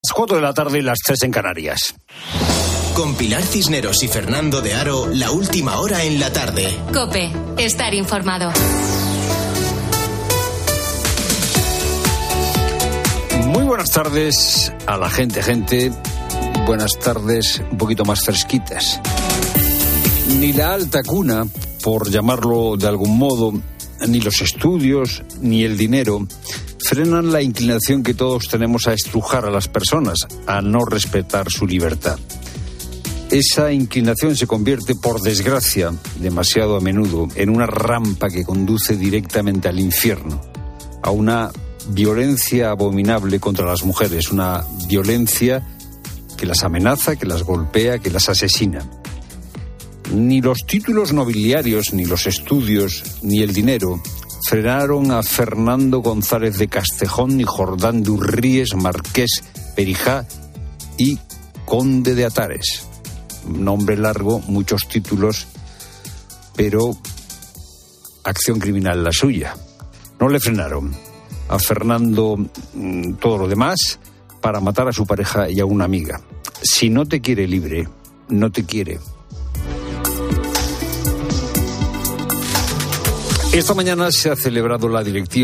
4 de la tarde, las 3 en Canarias. Con Pilar Cisneros y Fernando de Aro, la última hora en la tarde. COPE, estar informado. Muy buenas tardes a la gente. Buenas tardes un poquito más fresquitas. Ni la alta cuna, por llamarlo de algún modo, ni los estudios, ni el dinero frenan la inclinación que todos tenemos a estrujar a las personas, a no respetar su libertad. Esa inclinación se convierte, por desgracia, demasiado a menudo, en una rampa que conduce directamente al infierno, a una violencia abominable contra las mujeres, una violencia que las amenaza, que las golpea, que las asesina. Ni los títulos nobiliarios, ni los estudios, ni el dinero frenaron a Fernando González de Castejón, ni Jordán de Urríes, Marqués Perijá y Conde de Atares. Nombre largo, muchos títulos, pero acción criminal la suya. No le frenaron a Fernando todo lo demás para matar a su pareja y a una amiga. Si no te quiere libre, no te quiere. Esta mañana se ha celebrado la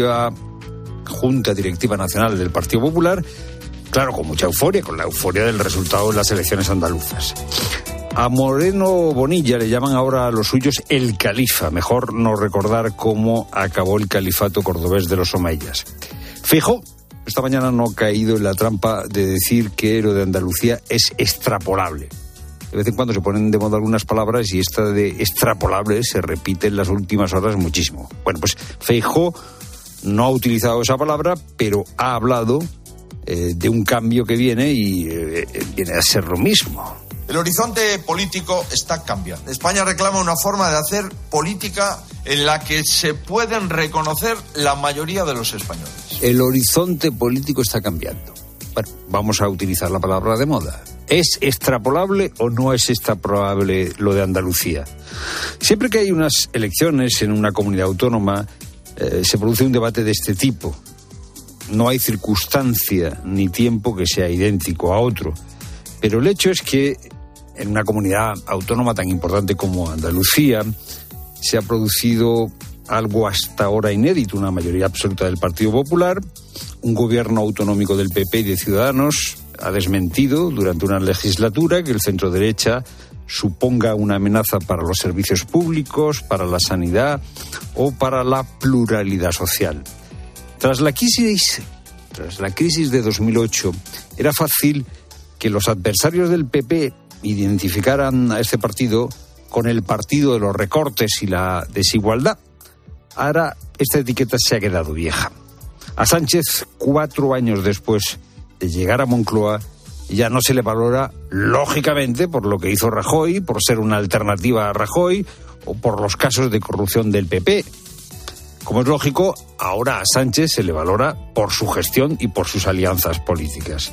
Junta Directiva Nacional del Partido Popular, claro, con mucha euforia, con la euforia del resultado de las elecciones andaluzas. A Moreno Bonilla le llaman ahora a los suyos el califa, mejor no recordar cómo acabó el califato cordobés de los omeyas. Feijóo esta mañana no ha caído en la trampa de decir que lo de Andalucía es extrapolable. De vez en cuando se ponen de moda algunas palabras y esta de extrapolable se repite en las últimas horas muchísimo. Bueno, pues Feijóo no ha utilizado esa palabra, pero ha hablado de un cambio que viene y viene a ser lo mismo. El horizonte político está cambiando. España reclama una forma de hacer política en la que se pueden reconocer la mayoría de los españoles. El horizonte político está cambiando. Bueno, vamos a utilizar la palabra de moda. ¿Es extrapolable o no es extrapolable lo de Andalucía? Siempre que hay unas elecciones en una comunidad autónoma, se produce un debate de este tipo. No hay circunstancia ni tiempo que sea idéntico a otro. Pero el hecho es que en una comunidad autónoma tan importante como Andalucía se ha producido algo hasta ahora inédito, una mayoría absoluta del Partido Popular, un gobierno autonómico del PP y de Ciudadanos ha desmentido durante una legislatura que el centro-derecha suponga una amenaza para los servicios públicos, para la sanidad o para la pluralidad social. Tras la crisis de 2008, era fácil que los adversarios del PP identificaran a este partido con el partido de los recortes y la desigualdad. Ahora esta etiqueta se ha quedado vieja. A Sánchez, 4 años después de llegar a Moncloa, ya no se le valora, lógicamente, por lo que hizo Rajoy, por ser una alternativa a Rajoy o por los casos de corrupción del PP. Como es lógico, ahora a Sánchez se le valora por su gestión y por sus alianzas políticas.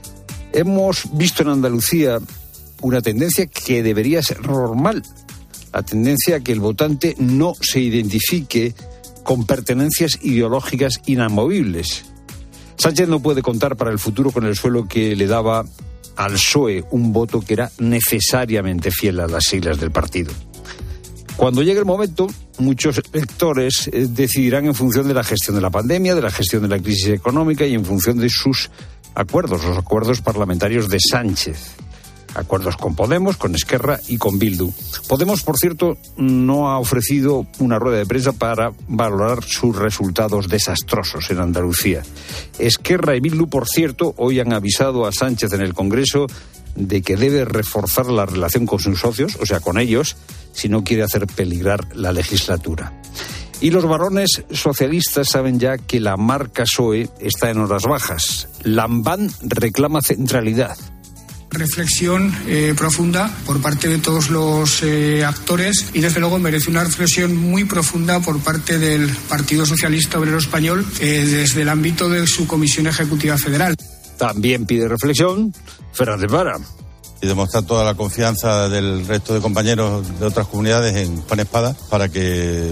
Hemos visto en Andalucía una tendencia que debería ser normal, la tendencia a que el votante no se identifique con pertenencias ideológicas inamovibles. Sánchez no puede contar para el futuro con el suelo que le daba al PSOE un voto que era necesariamente fiel a las siglas del partido. Cuando llegue el momento, muchos electores decidirán en función de la gestión de la pandemia, de la gestión de la crisis económica y en función de sus acuerdos, los acuerdos parlamentarios de Sánchez. Acuerdos con Podemos, con Esquerra y con Bildu. Podemos, por cierto, no ha ofrecido una rueda de prensa para valorar sus resultados desastrosos en Andalucía. Esquerra y Bildu, por cierto, hoy han avisado a Sánchez en el Congreso de que debe reforzar la relación con sus socios, o sea, con ellos, si no quiere hacer peligrar la legislatura. Y los varones socialistas saben ya que la marca PSOE está en horas bajas. Lambán reclama centralidad. Reflexión profunda por parte de todos los actores y desde luego merece una reflexión muy profunda por parte del Partido Socialista Obrero Español desde el ámbito de su Comisión Ejecutiva Federal. También pide reflexión Fernández Vara. Y demostrar toda la confianza del resto de compañeros de otras comunidades en Juan Espada para que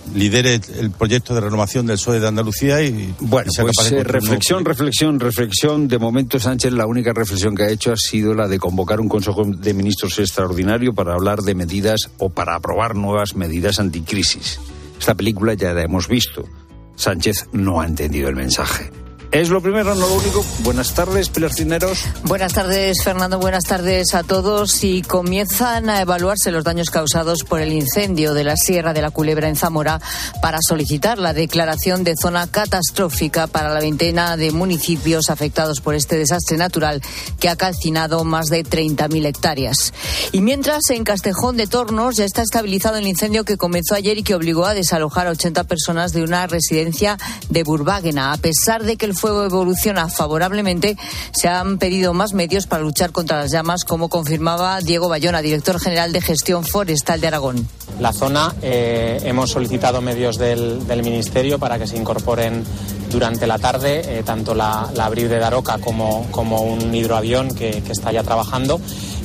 lidere el proyecto de renovación del PSOE de Andalucía y bueno, sea pues capaz de reflexión. De momento, Sánchez, la única reflexión que ha hecho ha sido la de convocar un Consejo de Ministros extraordinario para hablar de medidas o para aprobar nuevas medidas anticrisis. Esta película ya la hemos visto. Sánchez no ha entendido el mensaje. Es lo primero, no lo único. Buenas tardes, Pilar Cisneros. Buenas tardes, Fernando. Buenas tardes a todos. Y comienzan a evaluarse los daños causados por el incendio de la Sierra de la Culebra en Zamora para solicitar la declaración de zona catastrófica para la veintena de municipios afectados por este desastre natural que ha calcinado más de 30.000 hectáreas. Y mientras, en Castejón de Tornos ya está estabilizado el incendio que comenzó ayer y que obligó a desalojar a 80 personas de una residencia de Burváguena. A pesar de que el fuego evoluciona favorablemente, se han pedido más medios para luchar contra las llamas, como confirmaba Diego Bayona, director general de Gestión Forestal de Aragón. La zona, hemos solicitado medios del Ministerio para que se incorporen durante la tarde, tanto la Abril de Daroca como un hidroavión que está ya trabajando.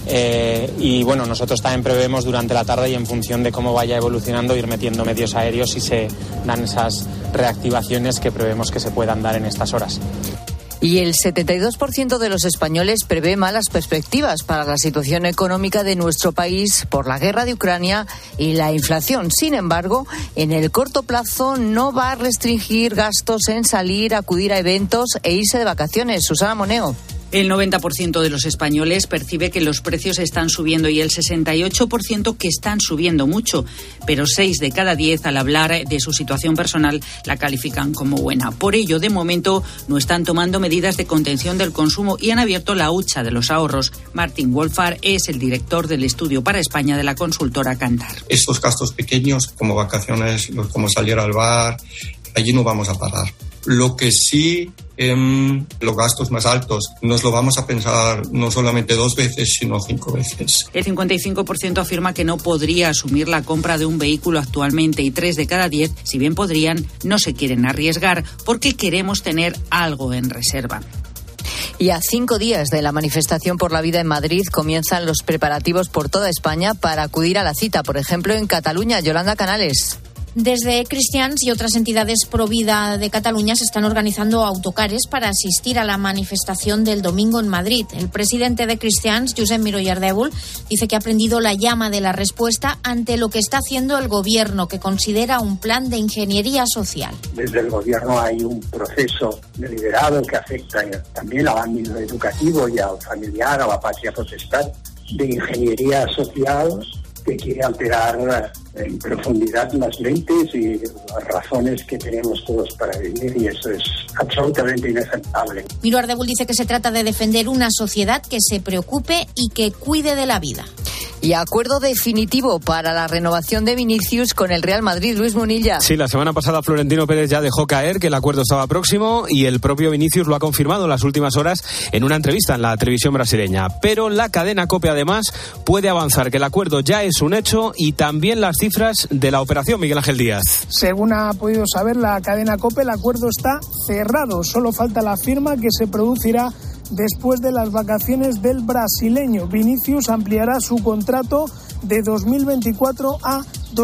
Y bueno, nosotros también prevemos durante la tarde y en función de cómo vaya evolucionando ir metiendo medios aéreos si se dan esas reactivaciones que prevemos que se puedan dar en estas horas. Y el 72% de los españoles prevé malas perspectivas para la situación económica de nuestro país por la guerra de Ucrania y la inflación. Sin embargo, en el corto plazo no va a restringir gastos en salir, acudir a eventos e irse de vacaciones. Susana Moneo. El 90% de los españoles percibe que los precios están subiendo y el 68% que están subiendo mucho, pero 6 de cada 10 al hablar de su situación personal la califican como buena. Por ello, de momento, no están tomando medidas de contención del consumo y han abierto la hucha de los ahorros. Martín Wolfar es el director del estudio para España de la consultora Kantar. Estos gastos pequeños, como vacaciones, como salir al bar, allí no vamos a parar. Lo que sí, los gastos más altos, nos lo vamos a pensar no solamente 2 veces, sino 5 veces. El 55% afirma que no podría asumir la compra de un vehículo actualmente y 3 de cada 10, si bien podrían, no se quieren arriesgar porque queremos tener algo en reserva. Y a 5 días de la manifestación por la vida en Madrid comienzan los preparativos por toda España para acudir a la cita, por ejemplo en Cataluña. Yolanda Canales. Desde Cristians y otras entidades pro vida de Cataluña se están organizando autocares para asistir a la manifestación del domingo en Madrid. El presidente de Cristians, Josep Miró i Ardèvol, dice que ha prendido la llama de la respuesta ante lo que está haciendo el gobierno, que considera un plan de ingeniería social. Desde el gobierno hay un proceso de liderado que afecta también al ámbito educativo y al familiar, a la patria potestad, de ingeniería social que quiere alterar en profundidad las mentes y las razones que tenemos todos para vivir, y eso es absolutamente inaceptable. Miró Ardèvol dice que se trata de defender una sociedad que se preocupe y que cuide de la vida. Y acuerdo definitivo para la renovación de Vinicius con el Real Madrid. Luis Munilla. Sí, la semana pasada Florentino Pérez ya dejó caer que el acuerdo estaba próximo y el propio Vinicius lo ha confirmado en las últimas horas en una entrevista en la televisión brasileña. Pero la cadena COPE además puede avanzar que el acuerdo ya es un hecho y también las cifras de la operación. Miguel Ángel Díaz. Según ha podido saber la cadena COPE, el acuerdo está cerrado. Solo falta la firma, que se producirá después de las vacaciones del brasileño. Vinicius ampliará su contrato de 2024 a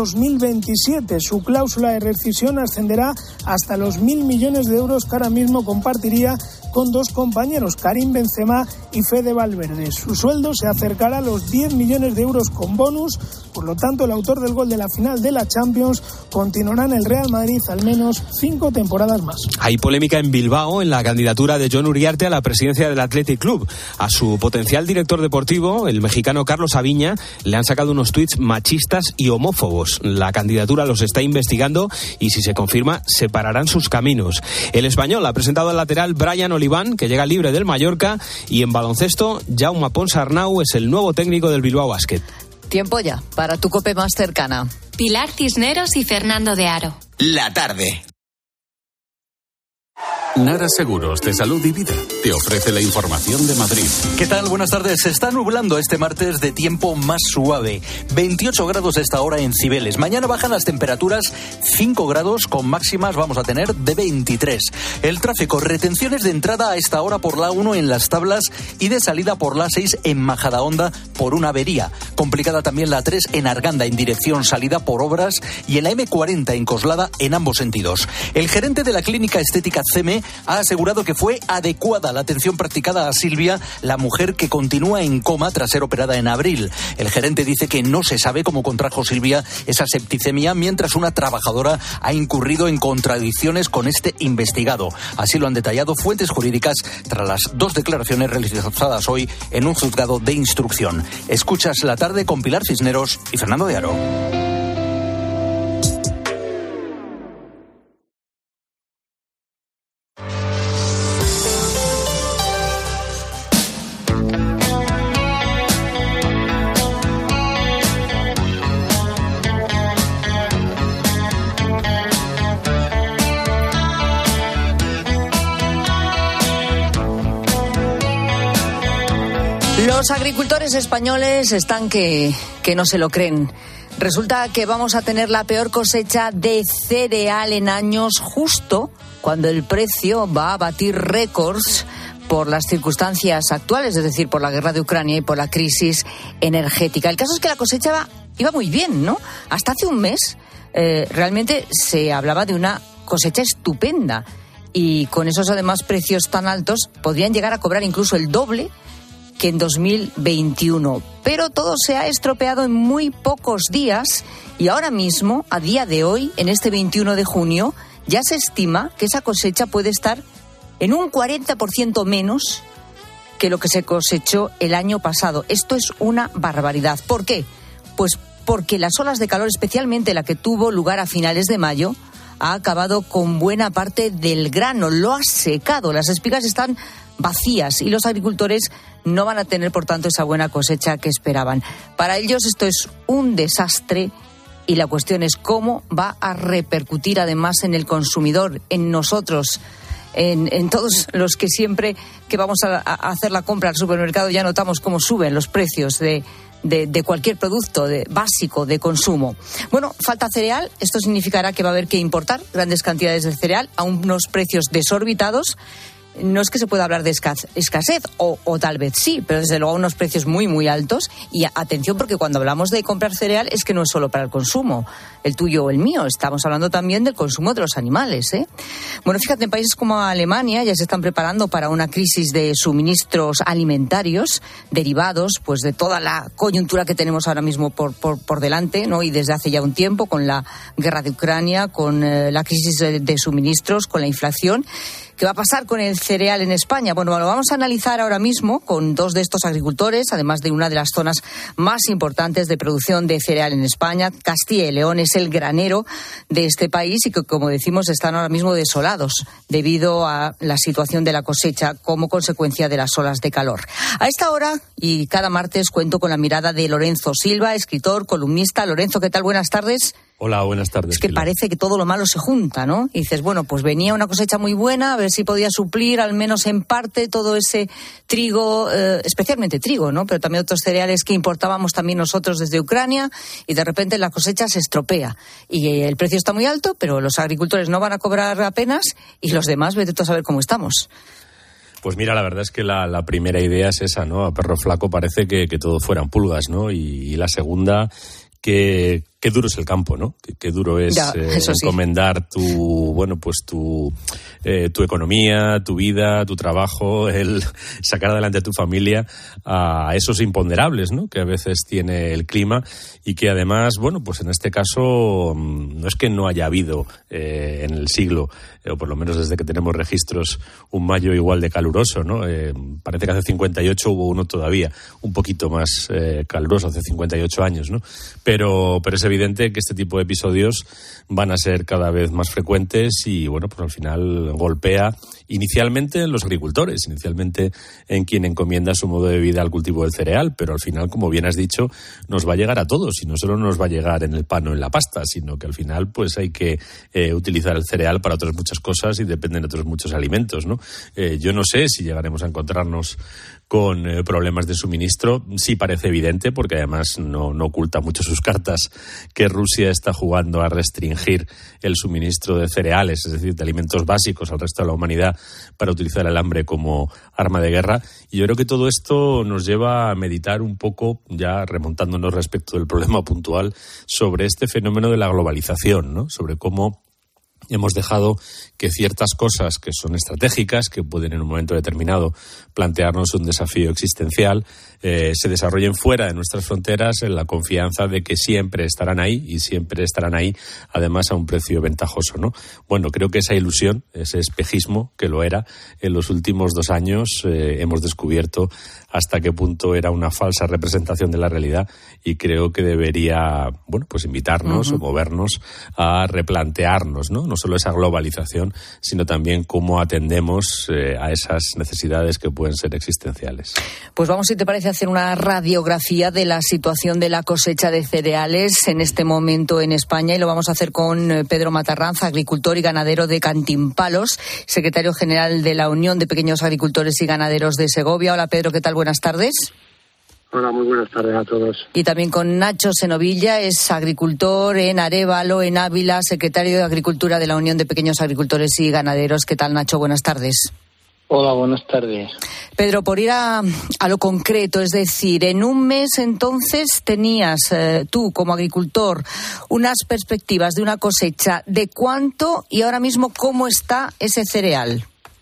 2027. Su cláusula de rescisión ascenderá hasta los 1.000 millones de euros que ahora mismo compartiría con 2 compañeros, Karim Benzema y Fede Valverde. Su sueldo se acercará a los 10 millones de euros con bonus. Por lo tanto, el autor del gol de la final de la Champions continuará en el Real Madrid al menos 5 temporadas más. Hay polémica en Bilbao en la candidatura de Jon Uriarte a la presidencia del Athletic Club. A su potencial director deportivo, el mexicano Carlos Aviña, le han sacado unos tuits machistas y homófobos. La candidatura los está investigando y, si se confirma, separarán sus caminos. El español ha presentado al lateral Brian Oliván, que llega libre del Mallorca, y en baloncesto, Jaume Ponsarnau es el nuevo técnico del Bilbao Basket. Tiempo ya para tu COPE más cercana. Pilar Cisneros y Fernando de Aro. La tarde. Nara Seguros de Salud y Vida te ofrece la información de Madrid. ¿Qué tal? Buenas tardes. Se está nublando este martes de tiempo más suave. 28 grados a esta hora en Cibeles. Mañana bajan las temperaturas 5 grados, con máximas vamos a tener de 23. El tráfico, retenciones de entrada a esta hora por la 1 en Las Tablas y de salida por la 6 en Majadahonda por una avería. Complicada también la 3 en Arganda en dirección salida por obras y en la M40 en Coslada en ambos sentidos. El gerente de la clínica estética CEME ha asegurado que fue adecuada la atención practicada a Silvia, la mujer que continúa en coma tras ser operada en abril. El gerente dice que no se sabe cómo contrajo Silvia esa septicemia, mientras una trabajadora ha incurrido en contradicciones con este investigado. Así lo han detallado fuentes jurídicas tras las 2 declaraciones realizadas hoy en un juzgado de instrucción. Escuchas La Tarde con Pilar Cisneros y Fernando de Aro. Los agricultores españoles están que no se lo creen. Resulta que vamos a tener la peor cosecha de cereal en años, justo cuando el precio va a batir récords por las circunstancias actuales, es decir, por la guerra de Ucrania y por la crisis energética. El caso es que la cosecha iba muy bien, ¿no? Hasta hace un mes realmente se hablaba de una cosecha estupenda y con esos además precios tan altos podrían llegar a cobrar incluso el doble que en 2021. Pero todo se ha estropeado en muy pocos días y ahora mismo, a día de hoy, en este 21 de junio, ya se estima que esa cosecha puede estar en un 40% menos que lo que se cosechó el año pasado. Esto es una barbaridad. ¿Por qué? Pues porque las olas de calor, especialmente la que tuvo lugar a finales de mayo, ha acabado con buena parte del grano, lo ha secado, las espigas están vacías y los agricultores no van a tener, por tanto, esa buena cosecha que esperaban. Para ellos esto es un desastre y la cuestión es cómo va a repercutir además en el consumidor, en nosotros, en todos los que siempre que vamos a hacer la compra al supermercado ya notamos cómo suben los precios de cualquier producto básico de consumo. Bueno, falta cereal. Esto significará que va a haber que importar grandes cantidades de cereal a unos precios desorbitados. No es que se pueda hablar de escasez, o tal vez sí, pero desde luego a unos precios muy, muy altos. Y atención, porque cuando hablamos de comprar cereal es que no es solo para el consumo, el tuyo o el mío. Estamos hablando también del consumo de los animales, ¿eh? Bueno, fíjate, en países como Alemania ya se están preparando para una crisis de suministros alimentarios derivados pues de toda la coyuntura que tenemos ahora mismo por delante, ¿no? Y desde hace ya un tiempo, con la guerra de Ucrania, con la crisis de suministros, con la inflación. ¿Qué va a pasar con el cereal en España? Bueno, lo vamos a analizar ahora mismo con 2 de estos agricultores, además de una de las zonas más importantes de producción de cereal en España. Castilla y León es el granero de este país y que, como decimos, están ahora mismo desolados debido a la situación de la cosecha como consecuencia de las olas de calor. A esta hora y cada martes cuento con la mirada de Lorenzo Silva, escritor, columnista. Lorenzo, ¿qué tal? Buenas tardes. Hola, buenas tardes. Es que Pilar. Parece que todo lo malo se junta, ¿no? Y dices, bueno, pues venía una cosecha muy buena, a ver si podía suplir al menos en parte todo ese trigo, especialmente trigo, ¿no? Pero también otros cereales que importábamos también nosotros desde Ucrania, y de repente la cosecha se estropea. Y el precio está muy alto, pero los agricultores no van a cobrar apenas y los demás, vete tú a saber cómo estamos. Pues mira, la verdad es que la primera idea es esa, ¿no? A perro flaco parece que todo fueran pulgas, ¿no? Y la segunda, qué duro es el campo, ¿no? Qué duro es encomendar tu economía, tu vida, tu trabajo, el sacar adelante a tu familia a esos imponderables, ¿no? Que a veces tiene el clima y que además, bueno, pues en este caso no es que no haya habido en el siglo, o por lo menos desde que tenemos registros, un mayo igual de caluroso, ¿no? Parece que hace 58 hubo uno todavía un poquito más caluroso, hace 58 años, ¿no? Pero es evidente evidente que este tipo de episodios van a ser cada vez más frecuentes y, bueno, pues al final golpea inicialmente en los agricultores, inicialmente en quien encomienda su modo de vida al cultivo del cereal, pero al final, como bien has dicho, nos va a llegar a todos y no solo nos va a llegar en el pan o en la pasta, sino que al final pues hay que utilizar el cereal para otras muchas cosas y dependen de otros muchos alimentos, ¿no? Yo no sé si llegaremos a encontrarnos con problemas de suministro. Sí parece evidente, porque además no oculta mucho sus cartas, que Rusia está jugando a restringir el suministro de cereales, es decir, de alimentos básicos al resto de la humanidad para utilizar el hambre como arma de guerra. Y yo creo que todo esto nos lleva a meditar un poco, ya remontándonos respecto del problema puntual, sobre este fenómeno de la globalización, ¿no? Sobre cómo hemos dejado que ciertas cosas que son estratégicas, que pueden en un momento determinado plantearnos un desafío existencial, se desarrollen fuera de nuestras fronteras en la confianza de que siempre estarán ahí y siempre estarán ahí, además a un precio ventajoso, ¿no? Bueno, creo que esa ilusión, ese espejismo que lo era en los últimos 2 años, hemos descubierto hasta qué punto era una falsa representación de la realidad y creo que debería, bueno, pues invitarnos o movernos a replantearnos, ¿no? No solo esa globalización, sino también cómo atendemos a esas necesidades que pueden ser existenciales. Pues vamos, si te parece, a hacer una radiografía de la situación de la cosecha de cereales en este momento en España, y lo vamos a hacer con Pedro Matarranz, agricultor y ganadero de Cantimpalos, secretario general de la Unión de Pequeños Agricultores y Ganaderos de Segovia. Hola Pedro, ¿qué tal? Buenas tardes. Hola, muy buenas tardes a todos. Y también con Nacho Senovilla, es agricultor en Arévalo, en Ávila, secretario de Agricultura de la Unión de Pequeños Agricultores y Ganaderos. ¿Qué tal, Nacho? Buenas tardes. Hola, buenas tardes. Pedro, por ir a lo concreto, es decir, en un mes entonces tenías tú como agricultor unas perspectivas de una cosecha de cuánto y ahora mismo cómo está ese cereal.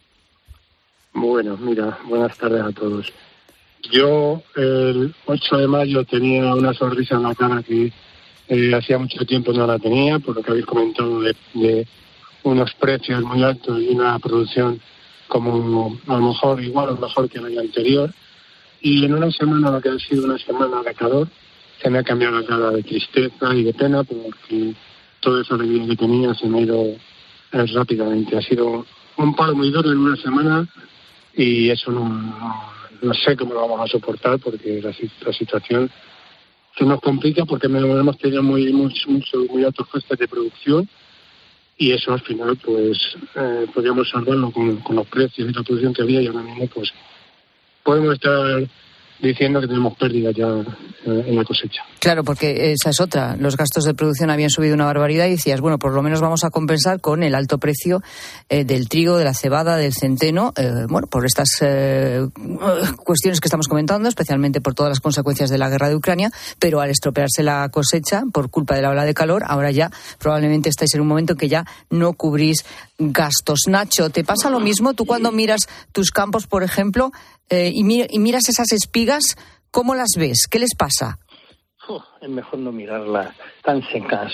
Bueno, mira, buenas tardes a todos. Yo el 8 de mayo tenía una sonrisa en la cara que hacía mucho tiempo no la tenía, por lo que habéis comentado de unos precios muy altos y una producción como a lo mejor igual o mejor que el año anterior. Y en una semana, lo que ha sido una semana de calor, se me ha cambiado la cara de tristeza y de pena, porque toda esa alegría que tenía se me ha ido rápidamente. Ha sido un palo muy duro en una semana y eso no sé cómo lo vamos a soportar, porque la situación se nos complica porque hemos tenido muy altos costes de producción y eso al final pues podríamos salvarlo con los precios y la producción que había, y ahora mismo pues podemos estar diciendo que tenemos pérdidas ya en la cosecha. Claro, porque esa es otra. Los gastos de producción habían subido una barbaridad y decías, bueno, por lo menos vamos a compensar con el alto precio del trigo, de la cebada, del centeno, bueno, por estas cuestiones que estamos comentando, especialmente por todas las consecuencias de la guerra de Ucrania, pero al estropearse la cosecha por culpa de la ola de calor, ahora ya probablemente estáis en un momento en que ya no cubrís gastos. Nacho, ¿te pasa lo mismo? Tú cuando miras tus campos, por ejemplo, y miras esas espigas, ¿cómo las ves? ¿Qué les pasa? Es mejor no mirarlas tan secas.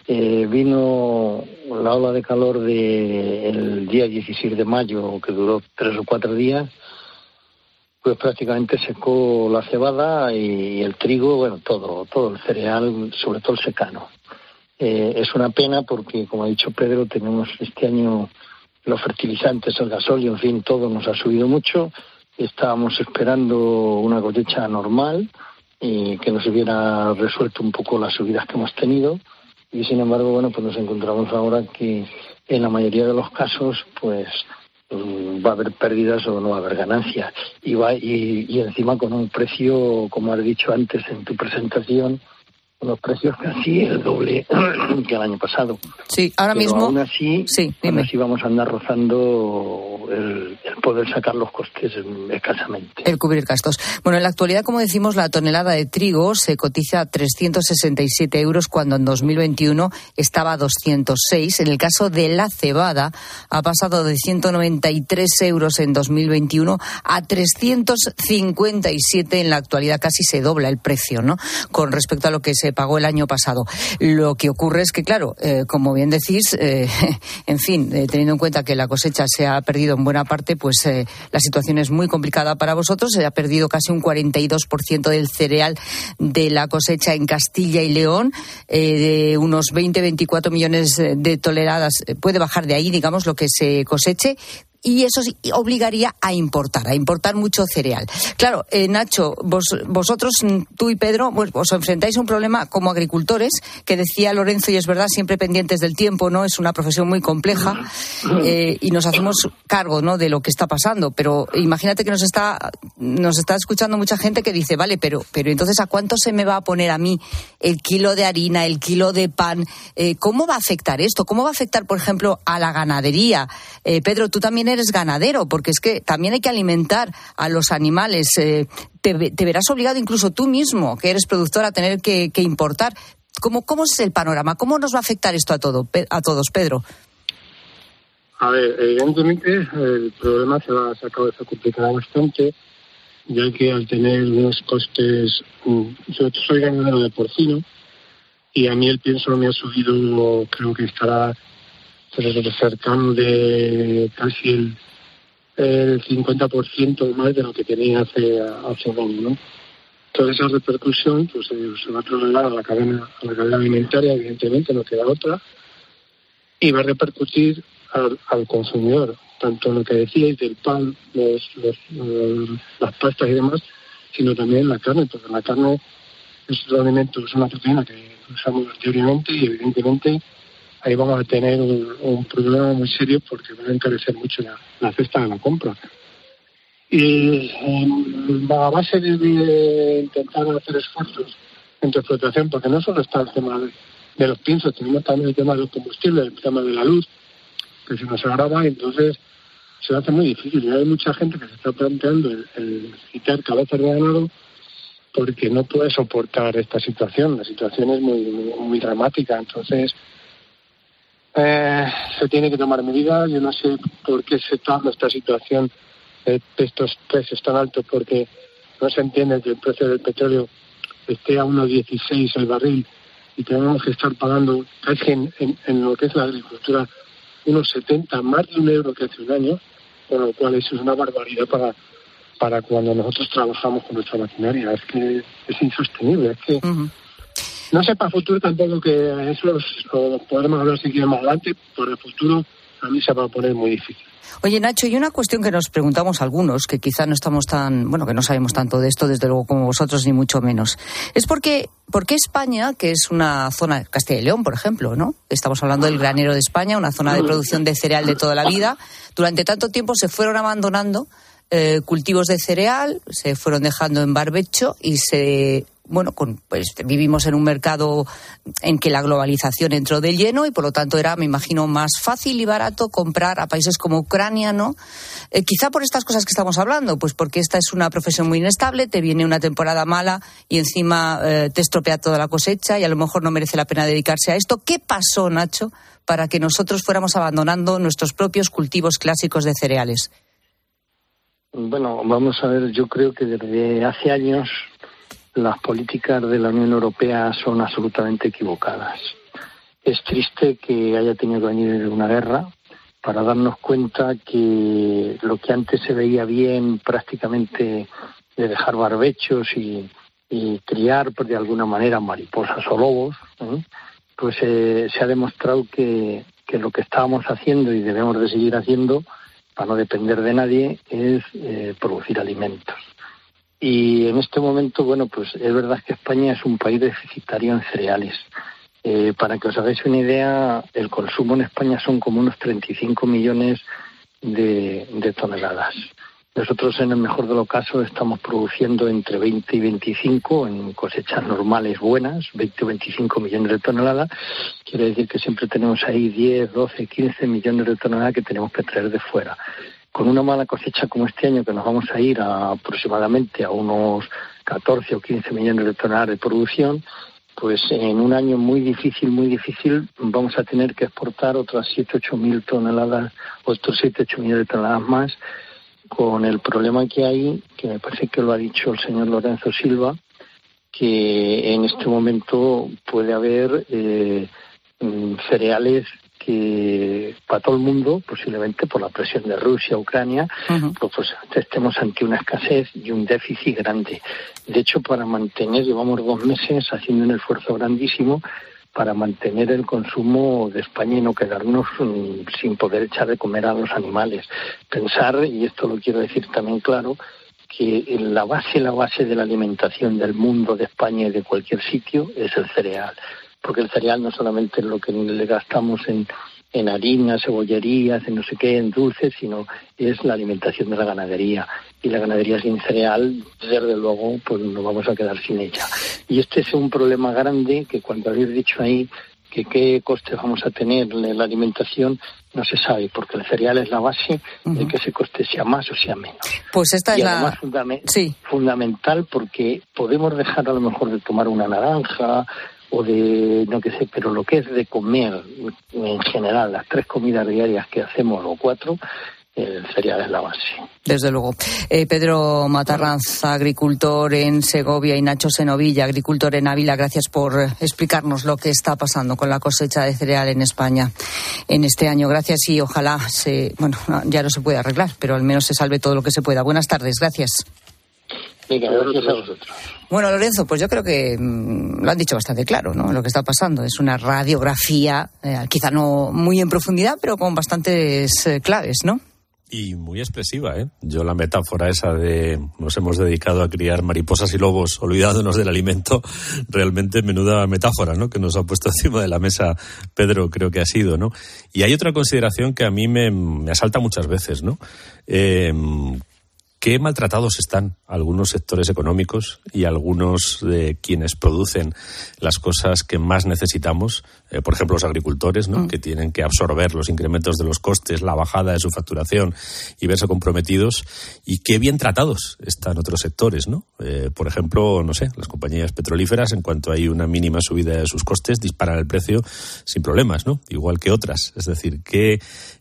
Vino la ola de calor del día 16 de mayo, que duró 3 o 4 días, pues prácticamente secó la cebada y el trigo, bueno, todo el cereal, sobre todo el secano. Es una pena porque, como ha dicho Pedro, tenemos este año los fertilizantes, el gasóleo, en fin, todo nos ha subido mucho. Estábamos esperando una cosecha normal y que nos hubiera resuelto un poco las subidas que hemos tenido, y sin embargo, bueno, pues nos encontramos ahora que en la mayoría de los casos pues va a haber pérdidas o no va a haber ganancias, y encima con un precio, como has dicho antes en tu presentación, los precios casi el doble que el año pasado. Sí, ahora pero mismo. Aún así vamos a andar rozando el poder sacar los costes escasamente. El cubrir gastos. Bueno, en la actualidad, como decimos, la tonelada de trigo se cotiza a 367 euros cuando en 2021 estaba a 206. En el caso de la cebada ha pasado de 193 euros en 2021 a 357 en la actualidad. Casi se dobla el precio, ¿no? Con respecto a lo que se se pagó el año pasado. Lo que ocurre es que, claro, como bien decís, en fin, teniendo en cuenta que la cosecha se ha perdido en buena parte, pues la situación es muy complicada para vosotros. Se ha perdido casi un 42% del cereal de la cosecha en Castilla y León, de unos 20-24 millones de toneladas. Puede bajar de ahí, digamos, lo que se coseche. Y eso sí, obligaría a importar mucho cereal. Claro, Nacho, vosotros, tú y Pedro, pues, os enfrentáis a un problema como agricultores, que decía Lorenzo, y es verdad, siempre pendientes del tiempo, ¿no? Es una profesión muy compleja, y nos hacemos cargo, ¿no?, de lo que está pasando. Pero imagínate que nos está escuchando mucha gente que dice, vale, pero entonces, ¿a cuánto se me va a poner a mí el kilo de harina, el kilo de pan? ¿Cómo va a afectar esto? ¿Cómo va a afectar, por ejemplo, a la ganadería? Pedro, tú también eres ganadero, porque es que también hay que alimentar a los animales. Te verás obligado incluso tú mismo, que eres productor, a tener que importar. ¿Cómo es el panorama? ¿Cómo nos va a afectar esto a todos, Pedro? A ver, evidentemente el problema se acaba de complicar bastante, ya que al tener unos costes... Yo soy ganadero de porcino y a mí el pienso me ha subido, creo que estará cercano de casi el 50% más de lo que tenía hace un año, ¿no? Toda esa repercusión pues se va a trasladar a la cadena alimentaria, evidentemente, no queda otra, y va a repercutir al consumidor, tanto en lo que decíais del pan, las pastas y demás, sino también la carne, porque la carne es un alimento, es una proteína que usamos diariamente y evidentemente ahí vamos a tener un problema muy serio porque va a encarecer mucho la cesta de la compra. Y a base de intentar hacer esfuerzos en tu explotación, porque no solo está el tema de los piensos, tenemos también el tema del combustible, el tema de la luz, que se nos agrava, y entonces se hace muy difícil. Y hay mucha gente que se está planteando el quitar cabezas de ganado porque no puede soportar esta situación. La situación es muy, muy dramática, entonces... se tiene que tomar medidas. Yo no sé por qué se toma esta situación de estos precios tan altos, porque no se entiende que el precio del petróleo esté a 1,16 el barril y tenemos que estar pagando casi en lo que es la agricultura unos 70, más de €1 que hace un año, con lo cual eso es una barbaridad para cuando nosotros trabajamos con nuestra maquinaria. Es que es insostenible, es que... No sé para el futuro tampoco, que eso lo podremos hablar si quieren más adelante. Por el futuro a mí se va a poner muy difícil. Oye, Nacho, y una cuestión que nos preguntamos algunos, que quizá no estamos que no sabemos tanto de esto, desde luego, como vosotros, ni mucho menos. Es ¿por qué España, que es una zona, Castilla y León, por ejemplo, ¿no? Estamos hablando del granero de España, una zona de producción de cereal de toda la vida. Durante tanto tiempo se fueron abandonando cultivos de cereal, se fueron dejando en barbecho y vivimos en un mercado en que la globalización entró de lleno y por lo tanto era, me imagino, más fácil y barato comprar a países como Ucrania, ¿no? Quizá por estas cosas que estamos hablando, pues porque esta es una profesión muy inestable, te viene una temporada mala y encima te estropea toda la cosecha y a lo mejor no merece la pena dedicarse a esto. ¿Qué pasó, Nacho, para que nosotros fuéramos abandonando nuestros propios cultivos clásicos de cereales? Bueno, vamos a ver, yo creo que desde hace años las políticas de la Unión Europea son absolutamente equivocadas. Es triste que haya tenido que venir una guerra para darnos cuenta que lo que antes se veía bien, prácticamente de dejar barbechos y criar, pues, de alguna manera mariposas o lobos, pues se ha demostrado que lo que estábamos haciendo y debemos de seguir haciendo para no depender de nadie es producir alimentos. Y en este momento, pues es verdad que España es un país deficitario en cereales. Para que os hagáis una idea, el consumo en España son como unos 35 millones de toneladas. Nosotros, en el mejor de los casos, estamos produciendo entre 20 y 25 en cosechas normales buenas, 20 o 25 millones de toneladas. Quiere decir que siempre tenemos ahí 10, 12, 15 millones de toneladas que tenemos que traer de fuera. Con una mala cosecha como este año, que nos vamos a ir aproximadamente a unos 14 o 15 millones de toneladas de producción, pues en un año muy difícil, vamos a tener que exportar otras 7-8 mil toneladas, otros 7-8 millones de toneladas más, con el problema que hay, que me parece que lo ha dicho el señor Lorenzo Silva, que en este momento puede haber cereales que para todo el mundo, posiblemente por la presión de Rusia, Ucrania, pues estemos ante una escasez y un déficit grande. De hecho, llevamos 2 meses haciendo un esfuerzo grandísimo para mantener el consumo de España y no quedarnos sin poder echar de comer a los animales. Pensar, y esto lo quiero decir también claro, que la base de la alimentación del mundo, de España y de cualquier sitio es el cereal. Porque el cereal no solamente es lo que le gastamos en harinas, cebollerías, en no sé qué, en dulces, sino es la alimentación de la ganadería. Y la ganadería sin cereal, desde luego, pues nos vamos a quedar sin ella. Y este es un problema grande que cuando habéis dicho ahí que qué costes vamos a tener en la alimentación, no se sabe, porque el cereal es la base de que ese coste sea más o sea menos. Pues esta y es además fundamental, porque podemos dejar a lo mejor de tomar una naranja o de, no que sé, pero lo que es de comer en general, las 3 comidas diarias que hacemos o 4, el cereal es la base. Desde luego. Pedro Matarranz, agricultor en Segovia, y Nacho Senovilla, agricultor en Ávila, gracias por explicarnos lo que está pasando con la cosecha de cereal en España en este año. Gracias y ojalá ya no se puede arreglar, pero al menos se salve todo lo que se pueda. Buenas tardes, gracias. Venga, gracias a vosotros. Bueno, Lorenzo, pues yo creo que lo han dicho bastante claro, ¿no? Lo que está pasando es una radiografía, quizá no muy en profundidad, pero con bastantes claves, ¿no? Y muy expresiva, ¿eh? Yo la metáfora esa de nos hemos dedicado a criar mariposas y lobos olvidándonos del alimento, realmente menuda metáfora, ¿no? Que nos ha puesto encima de la mesa Pedro, creo que ha sido, ¿no? Y hay otra consideración que a mí me asalta muchas veces, ¿no? Qué maltratados están algunos sectores económicos y algunos de quienes producen las cosas que más necesitamos, por ejemplo los agricultores, ¿no? Que tienen que absorber los incrementos de los costes, la bajada de su facturación y verse comprometidos, y qué bien tratados están otros sectores, ¿no? Por ejemplo, no sé, las compañías petrolíferas, en cuanto hay una mínima subida de sus costes, disparan el precio sin problemas, ¿no? Igual que otras, es decir, Qué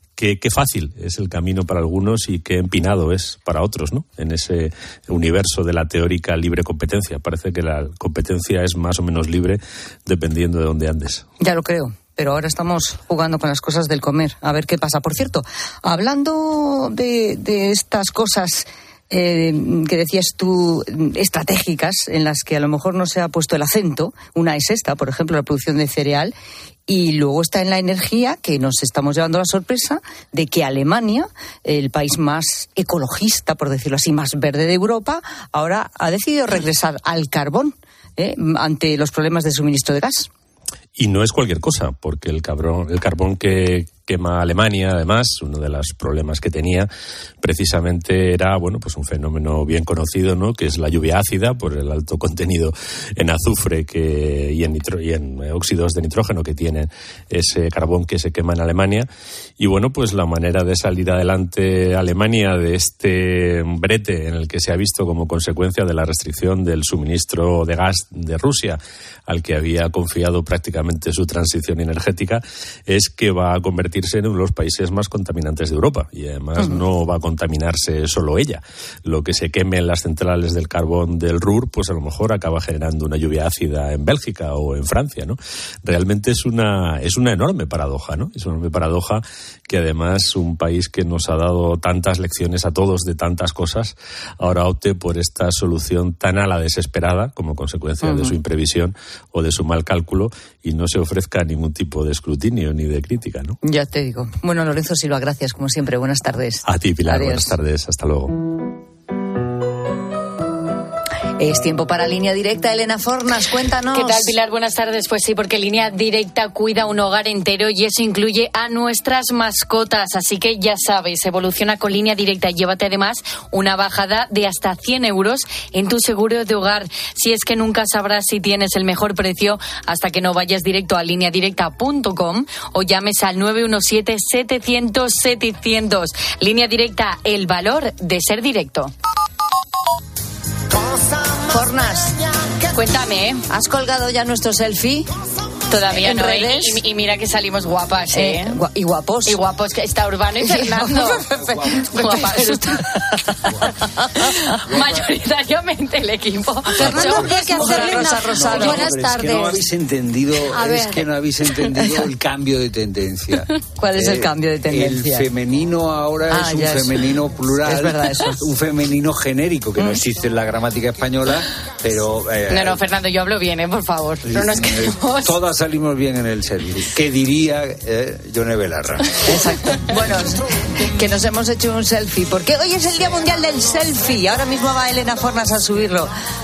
fácil es el camino para algunos y qué empinado es para otros, ¿no? En ese universo de la teórica libre competencia. Parece que la competencia es más o menos libre dependiendo de dónde andes. Ya lo creo, pero ahora estamos jugando con las cosas del comer. A ver qué pasa. Por cierto, hablando de estas cosas que decías tú, estratégicas, en las que a lo mejor no se ha puesto el acento, una es esta, por ejemplo, la producción de cereal, y luego está en la energía, que nos estamos llevando la sorpresa de que Alemania, el país más ecologista, por decirlo así, más verde de Europa, ahora ha decidido regresar al carbón ante los problemas de suministro de gas. Y no es cualquier cosa, porque el carbón que quema Alemania, además, uno de los problemas que tenía precisamente era, pues un fenómeno bien conocido, ¿no? Que es la lluvia ácida por el alto contenido en azufre y en óxidos de nitrógeno que tiene ese carbón que se quema en Alemania. Y pues la manera de salir adelante Alemania de este brete en el que se ha visto como consecuencia de la restricción del suministro de gas de Rusia, al que había confiado prácticamente su transición energética, es que va a convertirse en uno de los países más contaminantes de Europa, y además no va a contaminarse solo ella. Lo que se queme en las centrales del carbón del Ruhr, pues a lo mejor acaba generando una lluvia ácida en Bélgica o en Francia, ¿no? Realmente es una enorme paradoja, ¿no? Es una enorme paradoja que además un país que nos ha dado tantas lecciones a todos de tantas cosas, ahora opte por esta solución tan a la desesperada como consecuencia de su imprevisión o de su mal cálculo, y no se ofrezca ningún tipo de escrutinio ni de crítica, ¿no? Ya te digo. Bueno, Lorenzo Silva, gracias como siempre. Buenas tardes. A ti, Pilar. Adiós. Buenas tardes. Hasta luego. Es tiempo para Línea Directa. Elena Fornas, cuéntanos. ¿Qué tal, Pilar? Buenas tardes. Pues sí, porque Línea Directa cuida un hogar entero y eso incluye a nuestras mascotas. Así que ya sabes, evoluciona con Línea Directa y llévate además una bajada de hasta 100 euros en tu seguro de hogar. Si es que nunca sabrás si tienes el mejor precio hasta que no vayas directo a lineadirecta.com o llames al 917-700-700. Línea Directa, el valor de ser directo. Fornas, cuéntame, ¿has colgado ya nuestro selfie? Todavía en no, redes. y mira que salimos guapas, ¿eh? Y guapos. Y guapos, que está Urbano y Fernando. Guapas. Mayoritariamente el equipo. Fernando habría que hacerle una... Buenas tardes. Es que no habéis entendido, el cambio de tendencia. ¿Cuál es el cambio de tendencia? El femenino ahora es un femenino plural. Es verdad eso. Un femenino genérico que no existe en la gramática española, pero... No, Fernando, yo hablo bien, por favor. No nos quedemos... Todas salimos bien en el selfie. ¿Qué diría Yone Belarra? Exacto. Bueno, que nos hemos hecho un selfie, porque hoy es el Día Mundial del Selfie. Ahora mismo va Elena Fornas a subirlo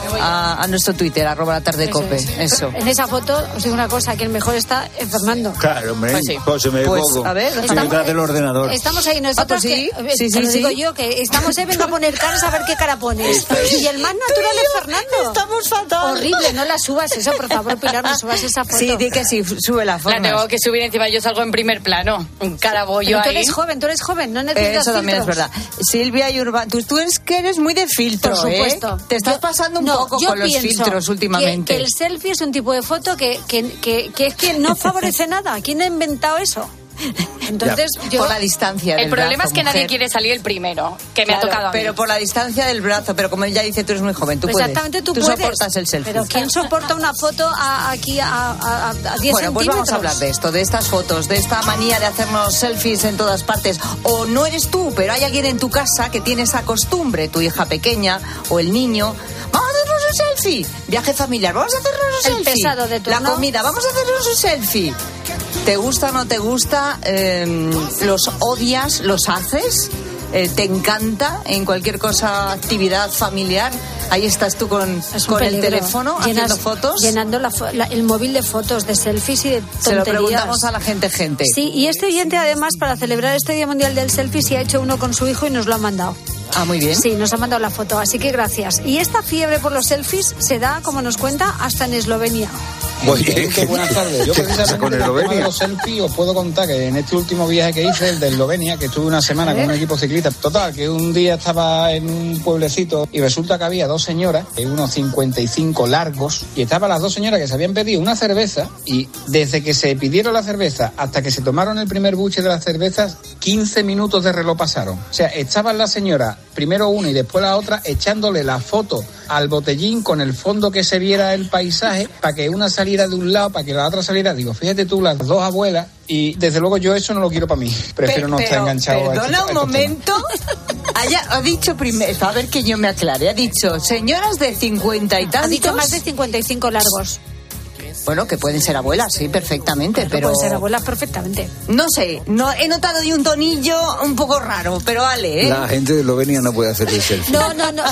a nuestro Twitter, @latardecope. Eso. En esa foto, os digo una cosa, que el mejor está en Fernando. Claro, hombre. Pues se me pongo. A ver, detrás del ordenador. Estamos ahí nosotros. Sí, digo yo, que estamos vengo a poner caras a ver qué cara pones. Y el más natural es Fernando. Estamos fatal. Horrible, no la subas eso, por favor, Pilar, no subas esa foto. Sí, di que sí, sube la foto. La tengo que subir encima, yo salgo en primer plano. Un carabollo ahí. Tú eres joven, no necesitas eso también filtros. es verdad. Silvia y Urbano, tú eres que eres muy de filtro, por supuesto. Te estás pasando un poco con los filtros últimamente. Que el selfie es un tipo de foto que es que no favorece nada. ¿Quién ha inventado eso? Entonces, por la distancia del el problema brazo, es que mujer. nadie quiere salir el primero, que me ha tocado a mí. Pero por la distancia del brazo, pero como ella dice, tú eres muy joven, tú puedes. Exactamente, tú puedes. puedes. Soportas el selfie. Pero ¿quién soporta una foto aquí a 10 bueno, centímetros? pues vamos a hablar de esto, de estas fotos, de esta manía de hacernos selfies en todas partes. O no eres tú, pero hay alguien en tu casa que tiene esa costumbre, tu hija pequeña o el niño. Vamos a hacernos un selfie. Viaje familiar, vamos a hacernos un selfie. El pesado de turno. La comida, vamos a hacernos un selfie. ¿Te gusta o no te gusta? ¿Los odias? ¿Los haces? ¿Te encanta en cualquier cosa, actividad familiar? Ahí estás tú con el teléfono haciendo fotos. Llenando el móvil de fotos, de selfies y de tonterías. Se lo preguntamos a la gente. Sí, y este oyente además, para celebrar este Día Mundial del Selfie, se ha hecho uno con su hijo y nos lo ha mandado. Ah, muy bien. Sí, nos ha mandado la foto, así que gracias. Y esta fiebre por los selfies se da, como nos cuenta, hasta en Eslovenia. Buenas tardes. Yo precisamente con el tema de los selfies os puedo contar que en este último viaje que hice, el de Eslovenia, que estuve una semana con un equipo ciclista, total, que un día estaba en un pueblecito y resulta que había dos señoras, unos 55 largos, y estaban las dos señoras que se habían pedido una cerveza, y desde que se pidieron la cerveza hasta que se tomaron el primer buche de las cervezas, 15 minutos de reloj pasaron. O sea, estaban las señoras, primero una y después la otra, echándole la foto al botellín con el fondo que se viera el paisaje, para que una saliera de un lado, para que la otra saliera. Digo, fíjate tú, las dos abuelas, y desde luego yo eso no lo quiero para mí. Prefiero no estar enganchado perdona un momento. Ha dicho primero, a ver que yo me aclare, ha dicho señoras de 50 y tantos. Ha dicho más de 55 largos. Bueno, que pueden ser abuelas, sí, perfectamente, pero... Pueden ser abuelas perfectamente. No sé, no he notado de un tonillo un poco raro, pero vale, ¿eh? La gente de Eslovenia no puede hacer el selfie. No.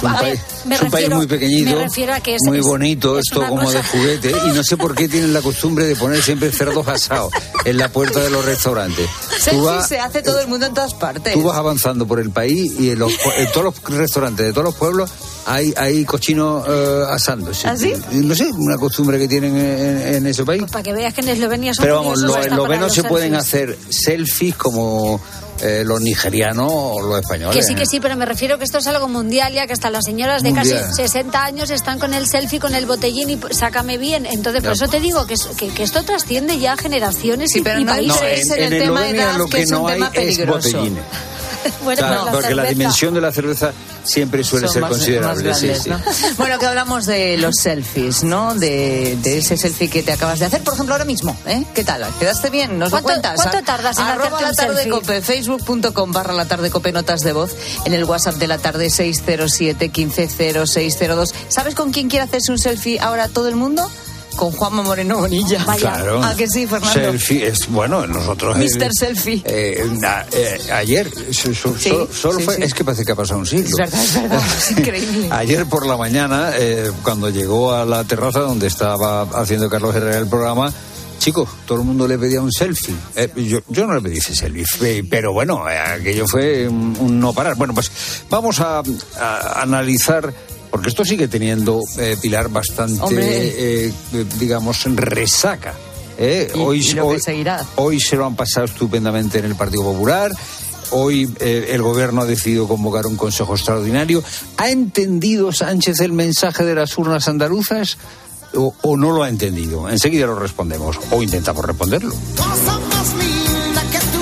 Es un país muy pequeñito, me refiero a que muy bonito, esto como cosa... de juguete, y no sé por qué tienen la costumbre de poner siempre cerdos asados en la puerta de los restaurantes. Selfie se hace todo el mundo en todas partes. Tú vas avanzando por el país y en todos los restaurantes de todos los pueblos hay cochinos asándose. ¿Ah, sí? No sé, una costumbre que tienen en ese país. Pues para que veas que en Eslovenia son... Pero vamos, los eslovenos se pueden hacer selfies como los nigerianos o los españoles. Que sí, pero me refiero que esto es algo mundial ya, que hasta las señoras de casi 60 años están con el selfie, con el botellín y sácame bien. Entonces, por eso te digo que esto trasciende ya generaciones y países. No, en el tema de edad, lo que no hay es botellines. Bueno, claro, porque la dimensión de la cerveza siempre suele ser considerable. Más grandes, ¿no? Bueno, que hablamos de los selfies, ¿no? De ese selfie que te acabas de hacer, por ejemplo, ahora mismo, ¿eh? ¿Qué tal? ¿Quedaste bien? ¿Nos lo cuentas? ¿Cuánto tardas en hacerte un selfie? @latardecope, facebook.com/latardecope, notas de voz, en el WhatsApp de la tarde 607 150602. ¿Sabes con quién quiere hacerse un selfie ahora todo el mundo? Con Juanma Moreno Bonilla. Claro. ¿A que sí, Fernando? Selfie es, bueno, nosotros... Mr. Selfie. Ayer, solo fue... Es que parece que ha pasado un siglo. Es verdad, es increíble. Ayer por la mañana, cuando llegó a la terraza donde estaba haciendo Carlos Herrera el programa, chicos, todo el mundo le pedía un selfie. Yo no le pedí ese selfie, pero bueno, aquello fue un no parar. Bueno, pues vamos a analizar... Porque esto sigue teniendo, Pilar, bastante, digamos, resaca. Hoy se lo han pasado estupendamente en el Partido Popular. Hoy el gobierno ha decidido convocar un consejo extraordinario. ¿Ha entendido Sánchez el mensaje de las urnas andaluzas? o no lo ha entendido? Enseguida lo respondemos, o intentamos responderlo. Cosa más linda que tú,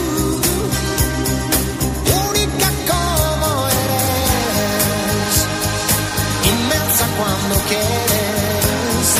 única como eres, inmensa cuando quieres.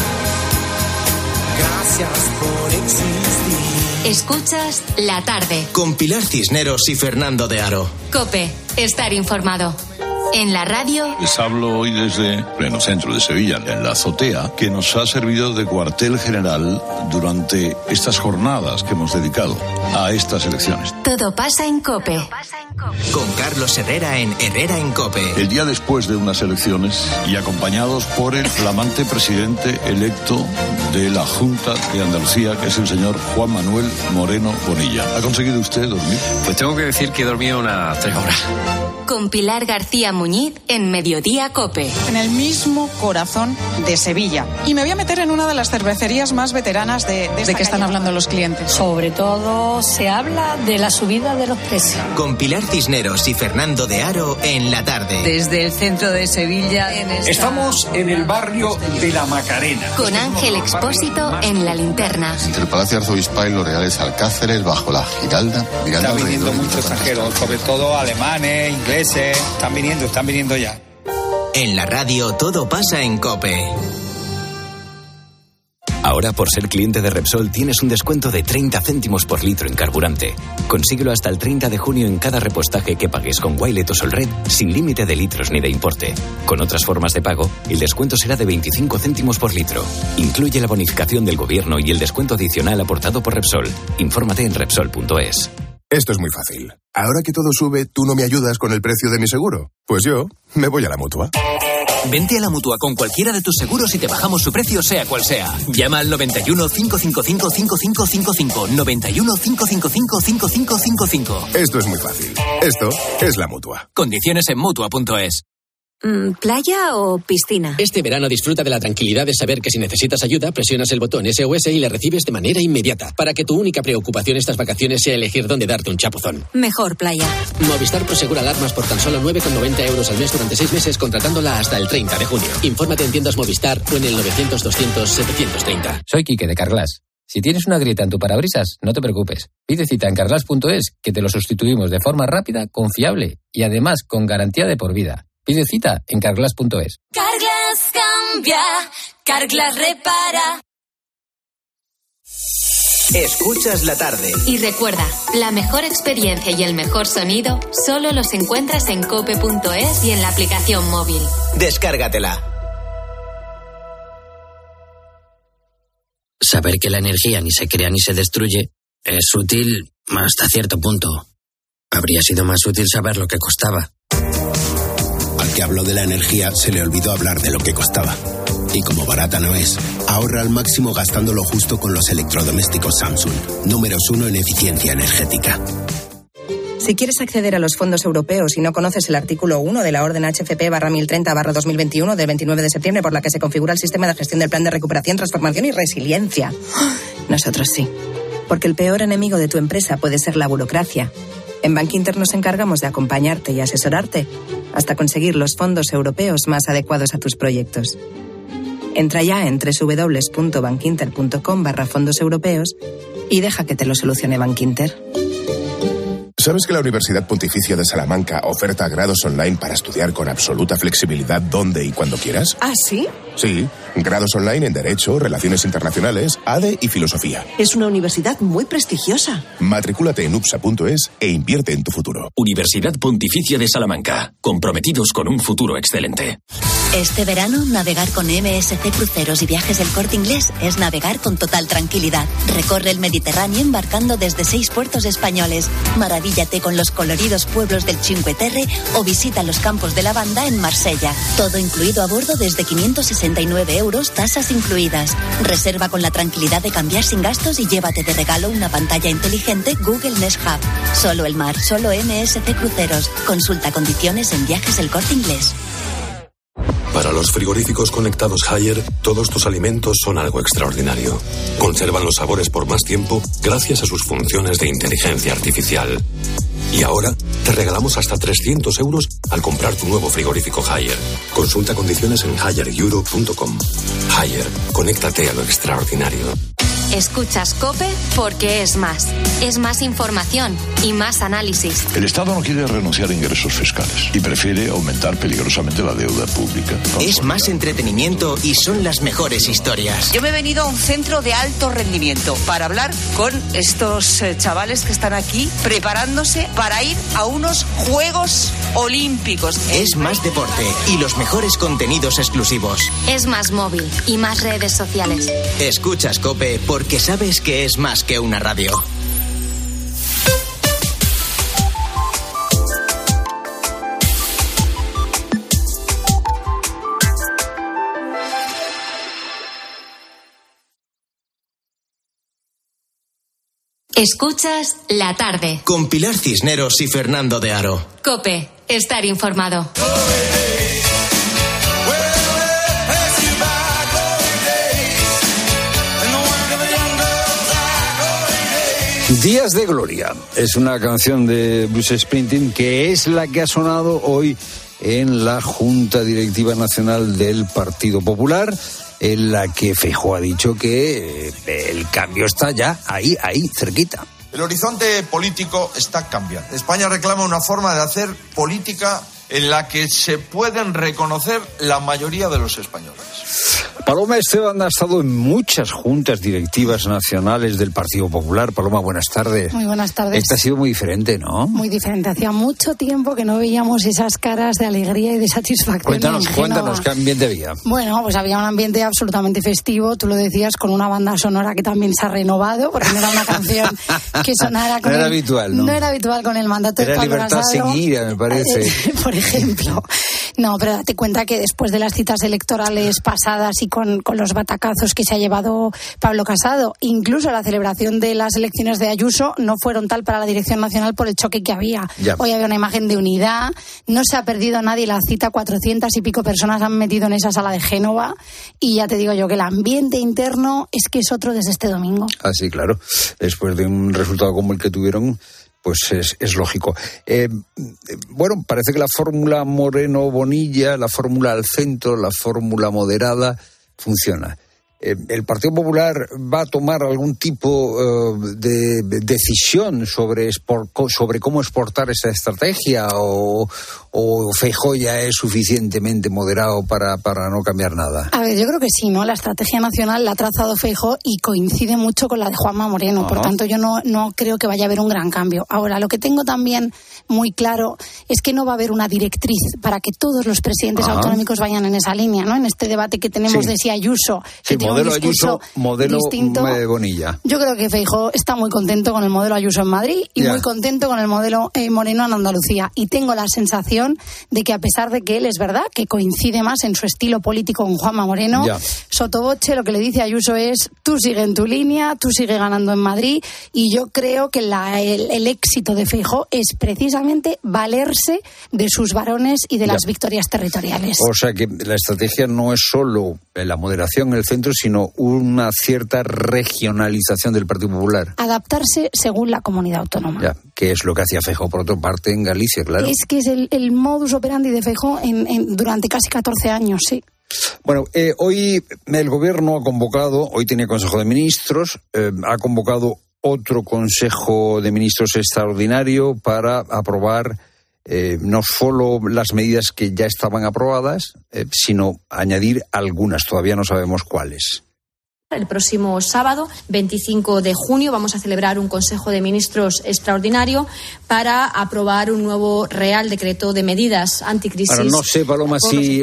Gracias por existir. Escuchas La Tarde Con Pilar Cisneros y Fernando de Aro. COPE, estar informado. En la radio. Les hablo hoy desde pleno centro de Sevilla, en la azotea, que nos ha servido de cuartel general durante estas jornadas que hemos dedicado a estas elecciones. Todo pasa en COPE. Con Carlos Herrera en Herrera en COPE. El día después de unas elecciones y acompañados por el flamante presidente electo de la Junta de Andalucía, que es el señor Juan Manuel Moreno Bonilla. ¿Ha conseguido usted dormir? Pues tengo que decir que he dormido unas 3 horas. Con Pilar García Muñiz en Mediodía COPE. En el mismo corazón de Sevilla. Y me voy a meter en una de las cervecerías más veteranas de que están hablando los clientes. Sobre todo se habla de la subida de los precios. Con Pilar Cisneros y Fernando de Aro en La Tarde. Desde el centro de Sevilla. Estamos en el barrio de la Macarena. Con Ángel Expósito en La Linterna. Entre el Palacio Arzobispal y los Reales Alcáceres, bajo la Giralda. Está viniendo muchos extranjeros, sobre todo alemanes, ingleses. Están viniendo ya. En la radio todo pasa en COPE. Ahora, por ser cliente de Repsol, tienes un descuento de 30 céntimos por litro en carburante. Consíguelo hasta el 30 de junio en cada repostaje que pagues con Wilet o Solred, sin límite de litros ni de importe. Con otras formas de pago, el descuento será de 25 céntimos por litro. Incluye la bonificación del gobierno y el descuento adicional aportado por Repsol. Infórmate en Repsol.es. Esto es muy fácil. Ahora que todo sube, ¿tú no me ayudas con el precio de mi seguro? Pues yo me voy a la Mutua. Vente a la Mutua con cualquiera de tus seguros y te bajamos su precio sea cual sea. Llama al 91 555 5555. 91 555 5555. Esto es muy fácil. Esto es la Mutua. Condiciones en Mutua.es. ¿Playa o piscina? Este verano disfruta de la tranquilidad de saber que si necesitas ayuda, presionas el botón SOS y le recibes de manera inmediata, para que tu única preocupación estas vacaciones sea elegir dónde darte un chapuzón. Mejor playa. Movistar Prosegura alarmas por tan solo 9,90 euros al mes durante 6 meses, contratándola hasta el 30 de junio. Infórmate en tiendas Movistar o en el 900 200 730. Soy Quique de Carglass. Si tienes una grieta en tu parabrisas, no te preocupes. Pide cita en carglass.es, que te lo sustituimos de forma rápida, confiable y además con garantía de por vida. Pide cita en Carglass.es. Carglass cambia, Carglass repara. Escuchas La Tarde. Y recuerda, la mejor experiencia y el mejor sonido solo los encuentras en cope.es y en la aplicación móvil. Descárgatela. Saber que la energía ni se crea ni se destruye es útil hasta cierto punto. Habría sido más útil saber lo que costaba. Al que habló de la energía se le olvidó hablar de lo que costaba. Y como barata no es, ahorra al máximo gastando lo justo con los electrodomésticos Samsung, números 1 en eficiencia energética. Si quieres acceder a los fondos europeos y no conoces el artículo 1 de la orden HFP/1030/2021 del 29 de septiembre por la que se configura el sistema de gestión del Plan de Recuperación, Transformación y Resiliencia. Nosotros sí. Porque el peor enemigo de tu empresa puede ser la burocracia. En Bankinter nos encargamos de acompañarte y asesorarte hasta conseguir los fondos europeos más adecuados a tus proyectos. Entra ya en www.bankinter.com/fondos europeos y deja que te lo solucione Bankinter. ¿Sabes que la Universidad Pontificia de Salamanca oferta grados online para estudiar con absoluta flexibilidad donde y cuando quieras? ¿Ah, sí? Sí, grados online en Derecho, Relaciones Internacionales, ADE y Filosofía. Es una universidad muy prestigiosa. Matricúlate en upsa.es e invierte en tu futuro. Universidad Pontificia de Salamanca, comprometidos con un futuro excelente. Este verano, navegar con MSC Cruceros y Viajes del Corte Inglés es navegar con total tranquilidad. Recorre el Mediterráneo embarcando desde 6 puertos españoles. Maravíllate con los coloridos pueblos del Cinque Terre o visita los campos de lavanda en Marsella. Todo incluido a bordo desde 569 euros, tasas incluidas. Reserva con la tranquilidad de cambiar sin gastos y llévate de regalo una pantalla inteligente Google Nest Hub. Solo el mar, solo MSC Cruceros. Consulta condiciones en Viajes del Corte Inglés. Para los frigoríficos conectados Haier, todos tus alimentos son algo extraordinario. Conservan los sabores por más tiempo gracias a sus funciones de inteligencia artificial. Y ahora te regalamos hasta 300 euros al comprar tu nuevo frigorífico Haier. Consulta condiciones en haireuro.com. Haier, conéctate a lo extraordinario. Escuchas COPE porque es más. Es más información y más análisis. El Estado no quiere renunciar a ingresos fiscales y prefiere aumentar peligrosamente la deuda pública. Es más entretenimiento y son las mejores historias. Yo me he venido a un centro de alto rendimiento para hablar con estos chavales que están aquí preparándose para ir a unos Juegos Olímpicos. Es más deporte y los mejores contenidos exclusivos. Es más móvil y más redes sociales. Escuchas COPE porque sabes que es más que una radio. Escuchas La Tarde. Con Pilar Cisneros y Fernando de Aro. COPE. Estar informado. Días de Gloria es una canción de Bruce Springsteen que es la que ha sonado hoy en la Junta Directiva Nacional del Partido Popular, en la que Feijóo ha dicho que el cambio está ya ahí, cerquita. El horizonte político está cambiando. España reclama una forma de hacer política en la que se pueden reconocer la mayoría de los españoles. Paloma Esteban ha estado en muchas juntas directivas nacionales del Partido Popular. Paloma, buenas tardes. Muy buenas tardes. Esta ha sido muy diferente, ¿no? Muy diferente. Hacía mucho tiempo que no veíamos esas caras de alegría y de satisfacción. Cuéntanos, ¿qué ambiente había? Bueno, pues había un ambiente absolutamente festivo, tú lo decías, con una banda sonora que también se ha renovado, porque no era una canción que sonara con no era habitual, ¿no? No era habitual con el mandato de Pablo Libertad Casado. sin ira, me parece. Por ejemplo. No, pero date cuenta que después de las citas electorales pasadas y con los batacazos que se ha llevado Pablo Casado, incluso la celebración de las elecciones de Ayuso no fueron tal para la dirección nacional por el choque que había. Ya. Hoy había una imagen de unidad, no se ha perdido nadie la cita, 400 y pico personas han metido en esa sala de Génova y ya te digo yo que el ambiente interno es que es otro desde este domingo. Ah, sí, claro. Después de un resultado como el que tuvieron, pues es lógico. Bueno, parece que la fórmula Moreno-Bonilla, la fórmula al centro, la fórmula moderada, funciona. ¿El Partido Popular va a tomar algún tipo de decisión sobre cómo exportar esa estrategia o Feijóo ya es suficientemente moderado para no cambiar nada? A ver, yo creo que sí, ¿no? La estrategia nacional la ha trazado Feijóo y coincide mucho con la de Juanma Moreno. Por tanto, yo no creo que vaya a haber un gran cambio. Ahora, lo que tengo también muy claro es que no va a haber una directriz para que todos los presidentes autonómicos vayan en esa línea, ¿no? En este debate que tenemos de si Ayuso... modelo Ayuso, modelo distinto. Bonilla. Yo creo que Feijóo está muy contento con el modelo Ayuso en Madrid y muy contento con el modelo Moreno en Andalucía. Y tengo la sensación de que a pesar de que él es verdad que coincide más en su estilo político con Juanma Moreno, sotoboche lo que le dice Ayuso es: tú sigue en tu línea, tú sigue ganando en Madrid. Y yo creo que el éxito de Feijóo es precisamente valerse de sus varones y de las victorias territoriales. O sea que la estrategia no es solo la moderación en el centro, sino una cierta regionalización del Partido Popular. Adaptarse según la comunidad autónoma. Ya, que es lo que hacía Feijóo por otra parte en Galicia, claro. Es que es el modus operandi de Feijóo durante casi 14 años, sí. Bueno, hoy el Gobierno ha convocado, hoy tenía Consejo de Ministros, ha convocado otro Consejo de Ministros extraordinario para aprobar no solo las medidas que ya estaban aprobadas, sino añadir algunas, todavía no sabemos cuáles. El próximo sábado, 25 de junio, vamos a celebrar un Consejo de Ministros extraordinario para aprobar un nuevo Real Decreto de medidas anticrisis. Bueno, no sé, Paloma, si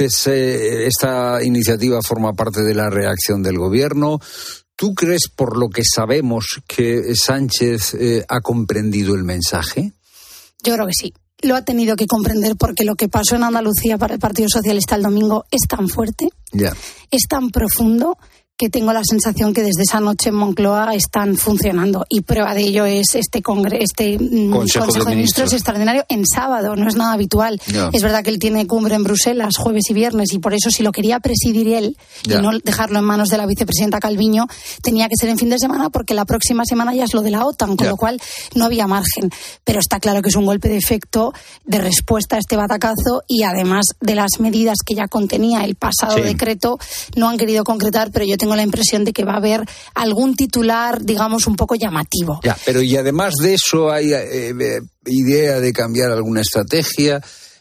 esta iniciativa forma parte de la reacción del Gobierno. ¿Tú crees, por lo que sabemos, que Sánchez ha comprendido el mensaje? Yo creo que sí. Lo ha tenido que comprender porque lo que pasó en Andalucía para el Partido Socialista el domingo es tan fuerte, es tan profundo, que tengo la sensación que desde esa noche en Moncloa están funcionando, y prueba de ello es este Consejo de Ministros extraordinario en sábado. No es nada habitual. No. Es verdad que él tiene cumbre en Bruselas jueves y viernes, y por eso, si lo quería presidir él y no dejarlo en manos de la vicepresidenta Calviño, tenía que ser en fin de semana, porque la próxima semana ya es lo de la OTAN, con lo cual no había margen. Pero está claro que es un golpe de efecto, de respuesta a este batacazo, y además de las medidas que ya contenía el pasado decreto, no han querido concretar, pero yo tengo la impresión de que va a haber algún titular, digamos, un poco llamativo. Ya, pero y además de eso, ¿hay idea de cambiar alguna estrategia?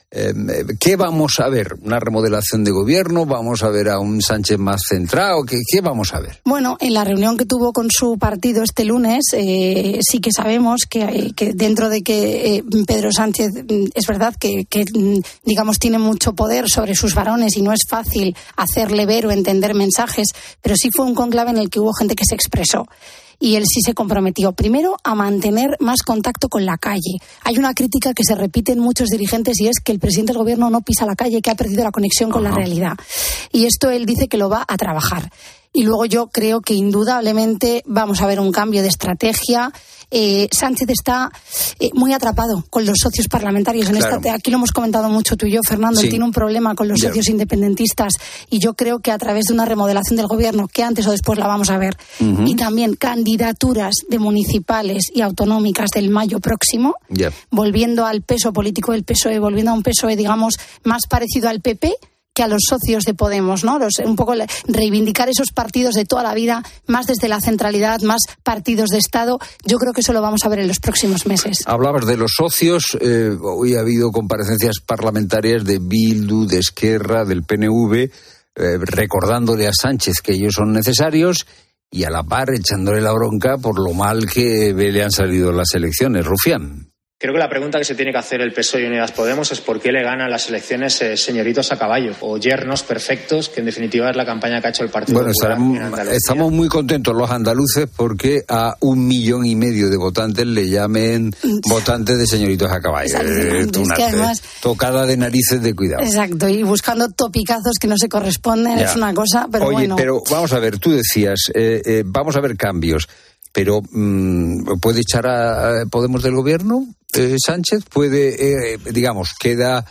¿Qué vamos a ver? ¿Una remodelación de gobierno? ¿Vamos a ver a un Sánchez más centrado? ¿Qué vamos a ver? Bueno, en la reunión que tuvo con su partido este lunes, sí que sabemos que dentro de que Pedro Sánchez es verdad que digamos tiene mucho poder sobre sus varones y no es fácil hacerle ver o entender mensajes, pero sí fue un cónclave en el que hubo gente que se expresó. Y él sí se comprometió, primero, a mantener más contacto con la calle. Hay una crítica que se repite en muchos dirigentes, y es que el presidente del gobierno no pisa la calle, que ha perdido la conexión con la realidad. Y esto él dice que lo va a trabajar. Y luego yo creo que indudablemente vamos a ver un cambio de estrategia. Sánchez está muy atrapado con los socios parlamentarios. Aquí lo hemos comentado mucho tú y yo, Fernando. Él tiene un problema con los socios independentistas, y yo creo que a través de una remodelación del gobierno, que antes o después la vamos a ver, y también candidaturas de municipales y autonómicas del mayo próximo, volviendo al peso político del PSOE, volviendo a un PSOE, digamos, más parecido al PP que a los socios de Podemos, ¿no? Un poco reivindicar esos partidos de toda la vida, más desde la centralidad, más partidos de Estado. Yo creo que eso lo vamos a ver en los próximos meses. Hablabas de los socios. Hoy ha habido comparecencias parlamentarias de Bildu, de Esquerra, del PNV, recordándole a Sánchez que ellos son necesarios, y a la par echándole la bronca por lo mal que le han salido las elecciones. Rufián. Creo que la pregunta que se tiene que hacer el PSOE y Unidas Podemos es por qué le ganan las elecciones señoritos a caballo, o yernos perfectos, que en definitiva es la campaña que ha hecho el Partido Popular. Estamos muy contentos los andaluces porque a 1,5 millones de votantes le llamen votantes de señoritos a caballo. Además, tocada de narices de cuidado. Exacto, y buscando topicazos que no se corresponden, es una cosa, pero bueno. Pero vamos a ver, tú decías, vamos a ver cambios. Pero ¿puede echar a Podemos del gobierno Sánchez? ¿Puede, queda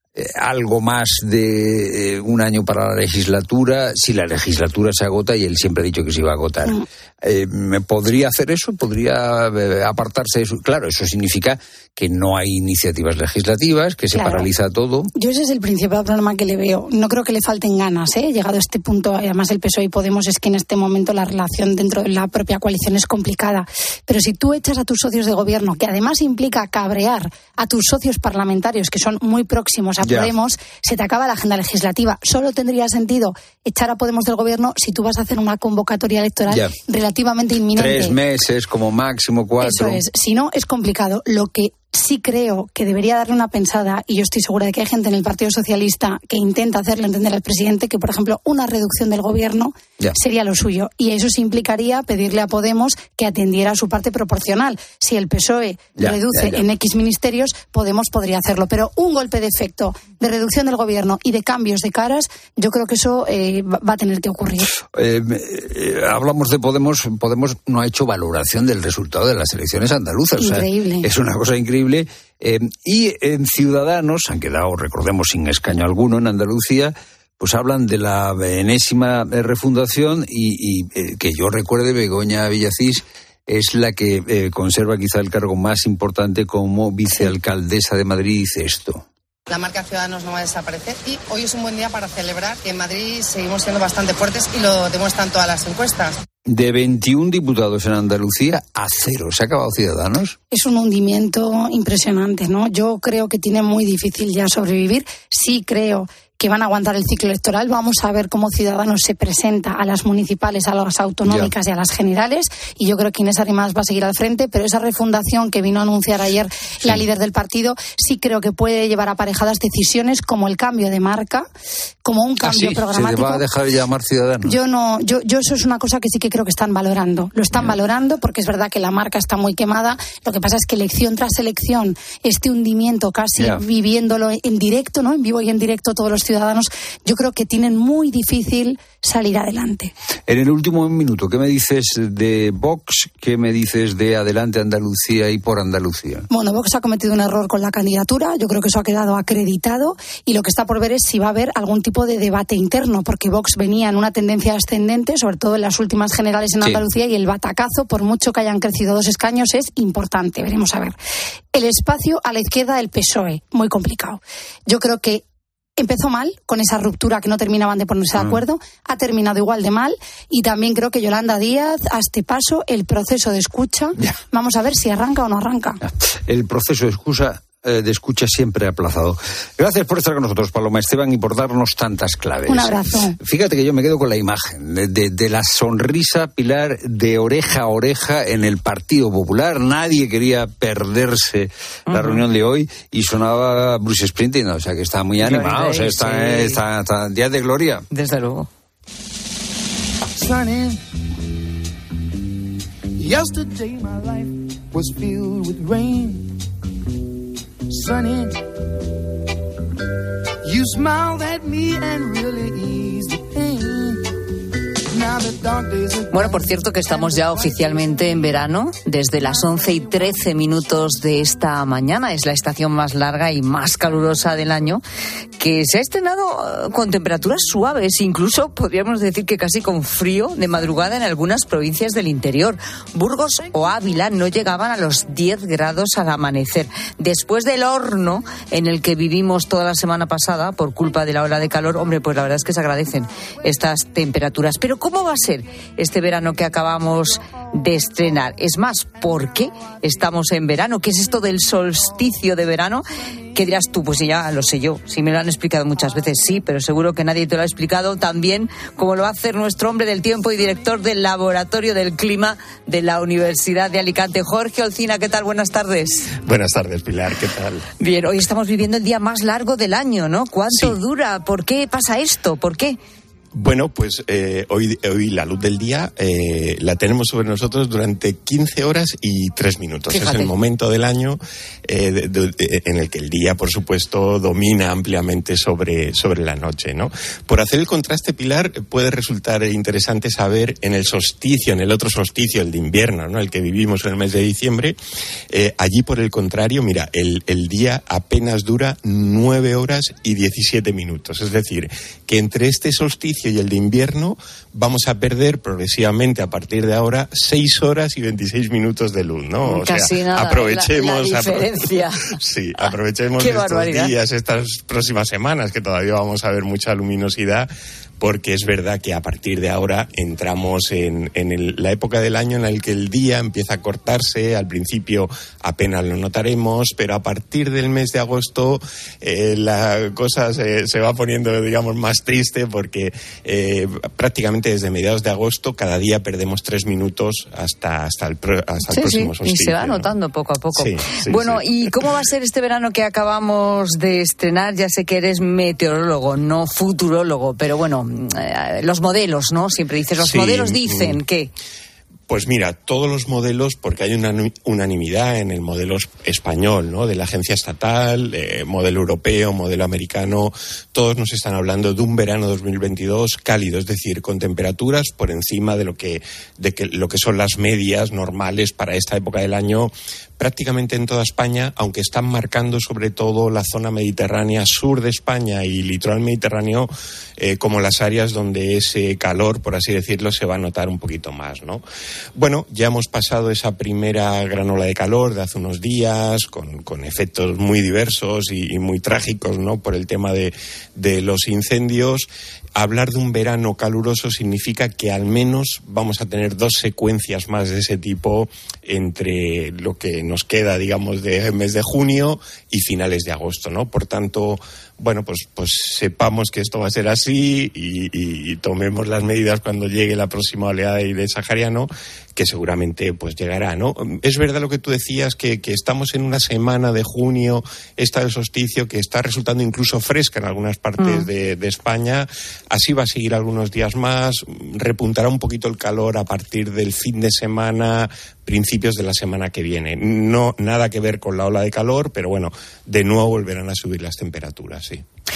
algo más de un año para la legislatura? Si la legislatura se agota, y él siempre ha dicho que se iba a agotar, ¿podría hacer eso? ¿Podría apartarse de eso? Claro, eso significa que no hay iniciativas legislativas, que se paraliza todo. Yo ese es el principal problema que le veo. No creo que le falten ganas, llegado a este punto. Además, el PSOE y Podemos es que en este momento la relación dentro de la propia coalición es complicada. Pero si tú echas a tus socios de gobierno, que además implica cabrear a tus socios parlamentarios, que son muy próximos a Podemos, se te acaba la agenda legislativa. Solo tendría sentido echar a Podemos del gobierno si tú vas a hacer una convocatoria electoral relativamente inminente. 3 meses, como máximo 4. Eso es. Si no, es complicado. Lo que sí creo que debería darle una pensada, y yo estoy segura de que hay gente en el Partido Socialista que intenta hacerle entender al presidente que, por ejemplo, una reducción del gobierno sería lo suyo, y eso sí implicaría pedirle a Podemos que atendiera a su parte proporcional. Si el PSOE reduce en X ministerios, Podemos podría hacerlo, pero un golpe de efecto de reducción del gobierno y de cambios de caras, yo creo que eso va a tener que ocurrir. Hablamos de Podemos. Podemos no ha hecho valoración del resultado de las elecciones andaluzas. Increíble. O sea, es una cosa increíble. Y en Ciudadanos han quedado, recordemos, sin escaño alguno en Andalucía, pues hablan de la enésima refundación, y que yo recuerde, Begoña Villacís es la que conserva quizá el cargo más importante como vicealcaldesa de Madrid, dice esto. La marca Ciudadanos no va a desaparecer, y hoy es un buen día para celebrar que en Madrid seguimos siendo bastante fuertes, y lo demuestran todas las encuestas. De 21 diputados en Andalucía, a 0. ¿Se ha acabado Ciudadanos? Es un hundimiento impresionante, ¿no? Yo creo que tiene muy difícil ya sobrevivir. Sí creo que van a aguantar el ciclo electoral. Vamos a ver cómo Ciudadanos se presenta a las municipales, a las autonómicas y a las generales, y yo creo que Inés Arrimadas va a seguir al frente, pero esa refundación que vino a anunciar ayer la líder del partido, sí creo que puede llevar aparejadas decisiones como el cambio de marca, como un cambio programático. ¿Se va a dejar de llamar Ciudadanos? Yo eso es una cosa que sí que creo que están valorando. Lo están valorando, porque es verdad que la marca está muy quemada. Lo que pasa es que elección tras elección, este hundimiento casi viviéndolo en directo, ¿no? En vivo y en directo todos los ciudadanos, ciudadanos, yo creo que tienen muy difícil salir adelante. En el último minuto, ¿qué me dices de Vox? ¿Qué me dices de Adelante Andalucía y por Andalucía? Bueno, Vox ha cometido un error con la candidatura, yo creo que eso ha quedado acreditado y lo que está por ver es si va a haber algún tipo de debate interno, porque Vox venía en una tendencia ascendente, sobre todo en las últimas generales en Andalucía, y el batacazo, por mucho que hayan crecido 2 escaños, es importante. Veremos a ver. El espacio a la izquierda del PSOE, muy complicado. Yo creo que empezó mal, con esa ruptura que no terminaban de ponerse de acuerdo, ha terminado igual de mal, y también creo que Yolanda Díaz, a este paso, el proceso de escucha, vamos a ver si arranca o no arranca. El proceso de escucha siempre aplazado. Gracias por estar con nosotros, Paloma Esteban, y por darnos tantas claves. Un abrazo. Fíjate que yo me quedo con la imagen de la sonrisa, Pilar, de oreja a oreja en el Partido Popular. Nadie quería perderse la reunión de hoy y sonaba Bruce Springsteen, o sea que está muy animado, o sea, está día de gloria. Desde luego. Sunny. Yesterday my life was filled with rain. Sunny, you smiled at me and really eased the pain. Bueno, por cierto que estamos ya oficialmente en verano, desde las 11:13 de esta mañana. Es la estación más larga y más calurosa del año, que se ha estrenado con temperaturas suaves, incluso podríamos decir que casi con frío de madrugada en algunas provincias del interior. Burgos o Ávila no llegaban a los 10 grados al amanecer. Después del horno en el que vivimos toda la semana pasada por culpa de la ola de calor, hombre, pues la verdad es que se agradecen estas temperaturas. Pero ¿cómo va a ser este verano que acabamos de estrenar? Es más, ¿por qué estamos en verano? ¿Qué es esto del solsticio de verano? ¿Qué dirás tú? Pues ya lo sé yo, sí me lo han explicado muchas veces, sí, pero seguro que nadie te lo ha explicado tan bien como lo va a hacer nuestro hombre del tiempo y director del Laboratorio del Clima de la Universidad de Alicante, Jorge Olcina. ¿Qué tal? Buenas tardes. Buenas tardes, Pilar, ¿qué tal? Bien, hoy estamos viviendo el día más largo del año, ¿no? ¿Cuánto dura? ¿Por qué pasa esto? ¿Por qué? Bueno, pues hoy la luz del día la tenemos sobre nosotros durante 15 horas y 3 minutos. Fíjate. Es el momento del año en el que el día, por supuesto, domina ampliamente sobre la noche, ¿no? Por hacer el contraste, Pilar, puede resultar interesante saber en el solsticio, en el otro solsticio, el de invierno, ¿no? El que vivimos en el mes de diciembre, allí, por el contrario, mira, el día apenas dura 9 horas y 17 minutos. Es decir, que entre este solsticio y el de invierno vamos a perder progresivamente a partir de ahora 6 horas y 26 minutos de luz, ¿no? O casi sea, nada, aprovechemos la diferencia. Sí, aprovechemos estos días, estas próximas semanas, que todavía vamos a ver mucha luminosidad, porque es verdad que a partir de ahora entramos en la época del año en la que el día empieza a cortarse. Al principio apenas lo notaremos, pero a partir del mes de agosto la cosa se va poniendo, digamos, más triste, porque prácticamente desde mediados de agosto cada día perdemos 3 minutos hasta el próximo solsticio. Y se va notando, ¿no? Poco a poco. Sí, bueno, ¿y cómo va a ser este verano que acabamos de estrenar? Ya sé que eres meteorólogo, no futurólogo, pero bueno, los modelos, ¿no? Siempre dices, los modelos dicen que... Pues mira, todos los modelos, porque hay una unanimidad en el modelo español, ¿no? De la agencia estatal, modelo europeo, modelo americano, todos nos están hablando de un verano 2022 cálido, es decir, con temperaturas por encima de lo que son las medias normales para esta época del año, prácticamente en toda España, aunque están marcando sobre todo la zona mediterránea, sur de España y litoral mediterráneo, como las áreas donde ese calor, por así decirlo, se va a notar un poquito más, ¿no? Bueno, ya hemos pasado esa primera gran ola de calor de hace unos días, con efectos muy diversos y muy trágicos, ¿no? Por el tema de los incendios. Hablar de un verano caluroso significa que al menos vamos a tener 2 secuencias más de ese tipo entre lo que nos queda, digamos, de mes de junio y finales de agosto, ¿no? Por tanto, bueno, pues sepamos que esto va a ser así y tomemos las medidas cuando llegue la próxima oleada de aire sahariano, que seguramente pues llegará, ¿no? Es verdad lo que tú decías, que estamos en una semana de junio, esta del solsticio, que está resultando incluso fresca en algunas partes de España. Así va a seguir algunos días más, repuntará un poquito el calor a partir del fin de semana, principios de la semana que viene. No, nada que ver con la ola de calor, pero bueno, de nuevo volverán a subir las temperaturas, sí.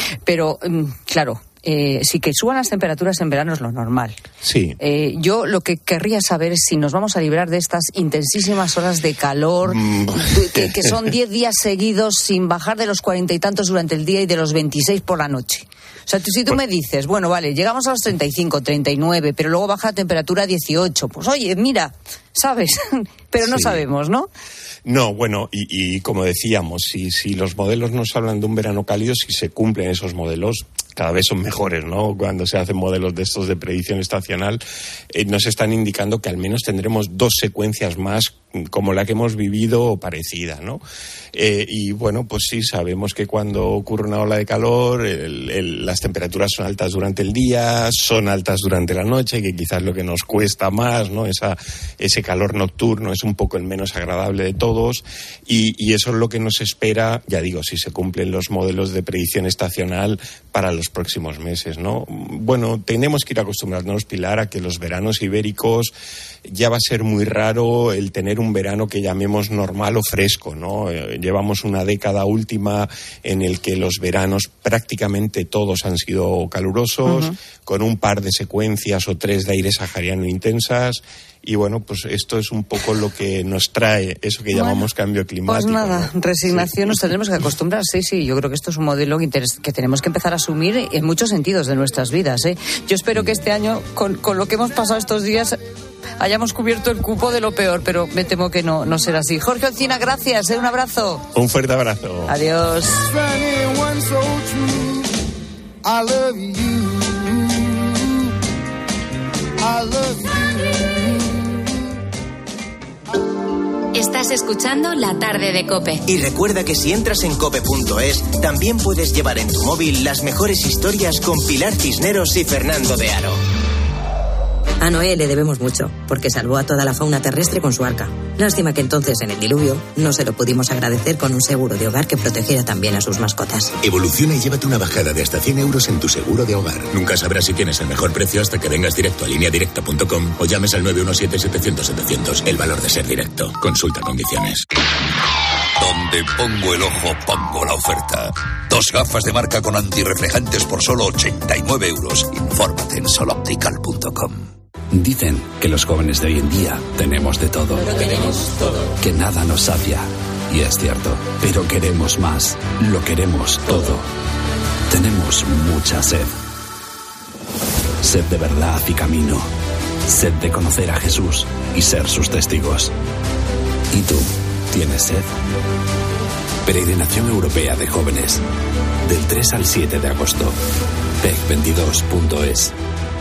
Pero, claro, sí que suban las temperaturas en verano es lo normal. Sí. Yo lo que querría saber es si nos vamos a librar de estas intensísimas horas de calor, que son 10 días seguidos sin bajar de los 40 y tantos durante el día y de los 26 por la noche. O sea, si tú me dices, bueno, vale, llegamos a los 35, 39, pero luego baja la temperatura a 18, pues oye, mira, ¿sabes? Pero no sabemos, ¿no? No, bueno, y como decíamos, si los modelos nos hablan de un verano cálido, si se cumplen esos modelos, cada vez son mejores, ¿no? Cuando se hacen modelos de estos de predicción estacional, nos están indicando que al menos tendremos 2 secuencias más como la que hemos vivido o parecida, ¿no? Y bueno, pues sí, sabemos que cuando ocurre una ola de calor, las temperaturas son altas durante el día, son altas durante la noche, que quizás lo que nos cuesta más, ¿no? Ese calor nocturno es un poco el menos agradable de todos, y eso es lo que nos espera, ya digo, si se cumplen los modelos de predicción estacional para los próximos meses, ¿no? Bueno, tenemos que ir acostumbrándonos, Pilar, a que los veranos ibéricos ya va a ser muy raro el tener un verano que llamemos normal o fresco, ¿no? Llevamos una década última en el que los veranos prácticamente todos han sido calurosos, con un par de secuencias o 3 de aire sahariano intensas. Y bueno, pues esto es un poco lo que nos trae eso que llamamos cambio climático. Pues nada, ¿no? Resignación, sí. Nos tendremos que acostumbrar, sí. Yo creo que esto es un modelo que tenemos que empezar a asumir en muchos sentidos de nuestras vidas, ¿eh? Yo espero que este año, con lo que hemos pasado estos días, hayamos cubierto el cupo de lo peor, pero me temo que no será así. Jorge Alsina, gracias, un abrazo. Un fuerte abrazo. Adiós. Estás escuchando La Tarde de COPE. Y recuerda que si entras en cope.es, también puedes llevar en tu móvil las mejores historias con Pilar Cisneros y Fernando de Aro. A Noé le debemos mucho, porque salvó a toda la fauna terrestre con su arca. Lástima que entonces, en el diluvio, no se lo pudimos agradecer con un seguro de hogar que protegiera también a sus mascotas. Evoluciona y llévate una bajada de hasta 100 euros en tu seguro de hogar. Nunca sabrás si tienes el mejor precio hasta que vengas directo a lineadirecta.com o llames al 917-700-700. El valor de ser directo. Consulta condiciones. Donde pongo el ojo, pongo la oferta. 2 gafas de marca con antirreflejantes por solo 89 euros. Infórmate en soloptical.com. Dicen que los jóvenes de hoy en día tenemos de todo. Que nada nos sacia. Y es cierto. Pero queremos más. Lo queremos todo. Tenemos mucha sed. Sed de verdad y camino. Sed de conocer a Jesús y ser sus testigos. ¿Y tú? ¿Tienes sed? Peregrinación Europea de Jóvenes. Del 3 al 7 de agosto. PEC22.es.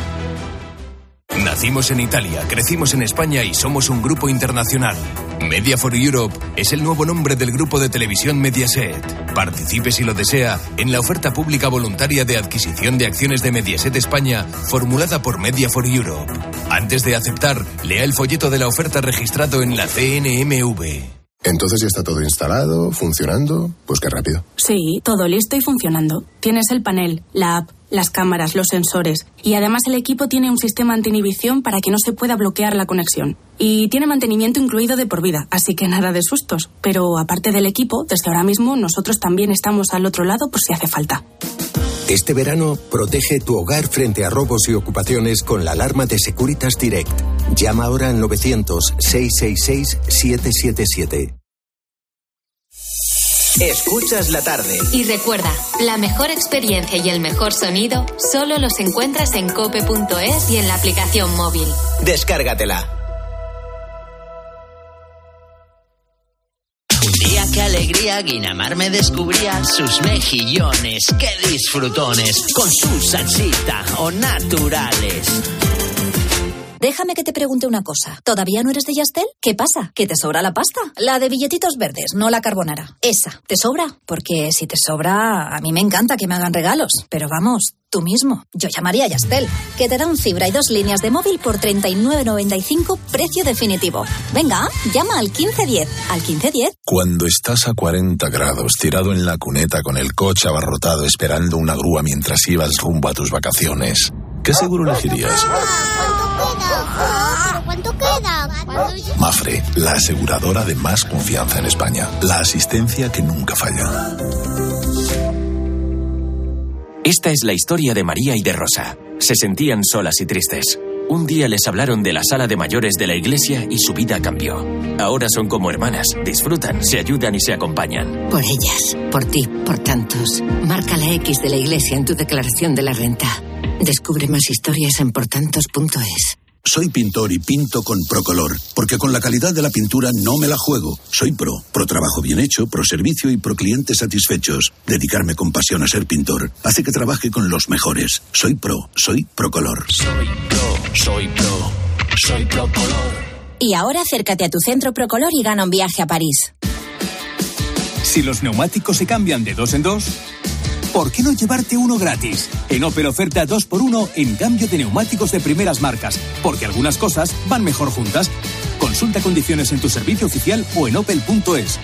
Nacimos en Italia, crecimos en España y somos un grupo internacional. Media for Europe es el nuevo nombre del grupo de televisión Mediaset. Participe si lo desea en la oferta pública voluntaria de adquisición de acciones de Mediaset España formulada por Media for Europe. Antes de aceptar, lea el folleto de la oferta registrado en la CNMV. Entonces ya está todo instalado, funcionando. Pues qué rápido. Sí, todo listo y funcionando. Tienes el panel, la app, las cámaras, los sensores. Y además el equipo tiene un sistema anti-inhibición para que no se pueda bloquear la conexión. Y tiene mantenimiento incluido de por vida, así que nada de sustos. Pero aparte del equipo, desde ahora mismo nosotros también estamos al otro lado por si hace falta. Este verano, protege tu hogar frente a robos y ocupaciones con la alarma de Securitas Direct. Llama ahora al 900-666-777. Escuchas la tarde. Y recuerda, la mejor experiencia y el mejor sonido solo los encuentras en cope.es y en la aplicación móvil. Descárgatela. Un día, qué alegría, Guinamar me descubría sus mejillones, qué disfrutones, con su salsita o naturales. Déjame que te pregunte una cosa. ¿Todavía no eres de Yastel? ¿Qué pasa? ¿Que te sobra la pasta? La de billetitos verdes, no la carbonara. Esa, ¿te sobra? Porque si te sobra, a mí me encanta que me hagan regalos. Pero vamos, tú mismo. Yo llamaría a Yastel, que te da un fibra y 2 líneas de móvil por 39,95, precio definitivo. Venga, llama al 1510. ¿Al 1510? Cuando estás a 40 grados, tirado en la cuneta con el coche abarrotado esperando una grúa mientras ibas rumbo a tus vacaciones, ¿qué seguro elegirías? ¿Cuánto queda? Mafre, la aseguradora de más confianza en España. La asistencia que nunca falla. Esta es la historia de María y de Rosa. Se sentían solas y tristes. Un día les hablaron de la sala de mayores de la iglesia y su vida cambió. Ahora son como hermanas, disfrutan, se ayudan y se acompañan. Por ellas, por ti, por tantos. Marca la X de la iglesia en tu declaración de la renta. Descubre más historias en portantos.es. Soy pintor y pinto con Procolor, porque con la calidad de la pintura no me la juego. Soy pro trabajo bien hecho, pro servicio y pro clientes satisfechos. Dedicarme con pasión a ser pintor hace que trabaje con los mejores. Soy Procolor. Soy Procolor. Y ahora acércate a tu centro Procolor y gana un viaje a París. Si los neumáticos se cambian de 2 en 2, ¿por qué no llevarte uno gratis? En Opel oferta 2x1 en cambio de neumáticos de primeras marcas, porque algunas cosas van mejor juntas. Consulta condiciones en tu servicio oficial o en opel.es.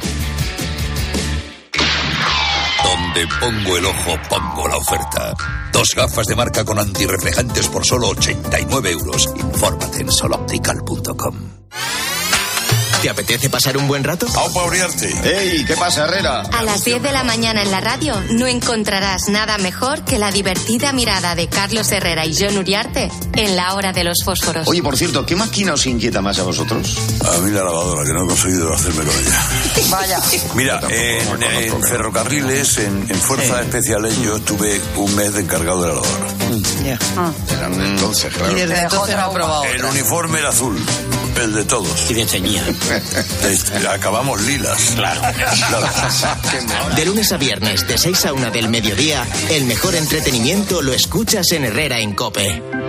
Donde pongo el ojo, pongo la oferta. 2 gafas de marca con antirreflejantes por solo 89 euros. Infórmate en soloptical.com. ¿Te apetece pasar un buen rato? ¡Aupa Uriarte! ¡Ey! ¿Qué pasa, Herrera? A las 10 de la mañana en la radio no encontrarás nada mejor que la divertida mirada de Carlos Herrera y Jon Uriarte en La Hora de los Fósforos. Oye, por cierto, ¿qué máquina os inquieta más a vosotros? A mí la lavadora, que no he conseguido hacerme con ella. Vaya. Mira, en ferrocarriles, en fuerzas especiales, yo estuve un mes de encargado de la lavadora. Entonces, claro. Y desde entonces no he probado. El uniforme era azul, el de todos. Y de ceñía. Acabamos lilas. Claro. De lunes a viernes, de 6 a 1 del mediodía, el mejor entretenimiento lo escuchas en Herrera en COPE.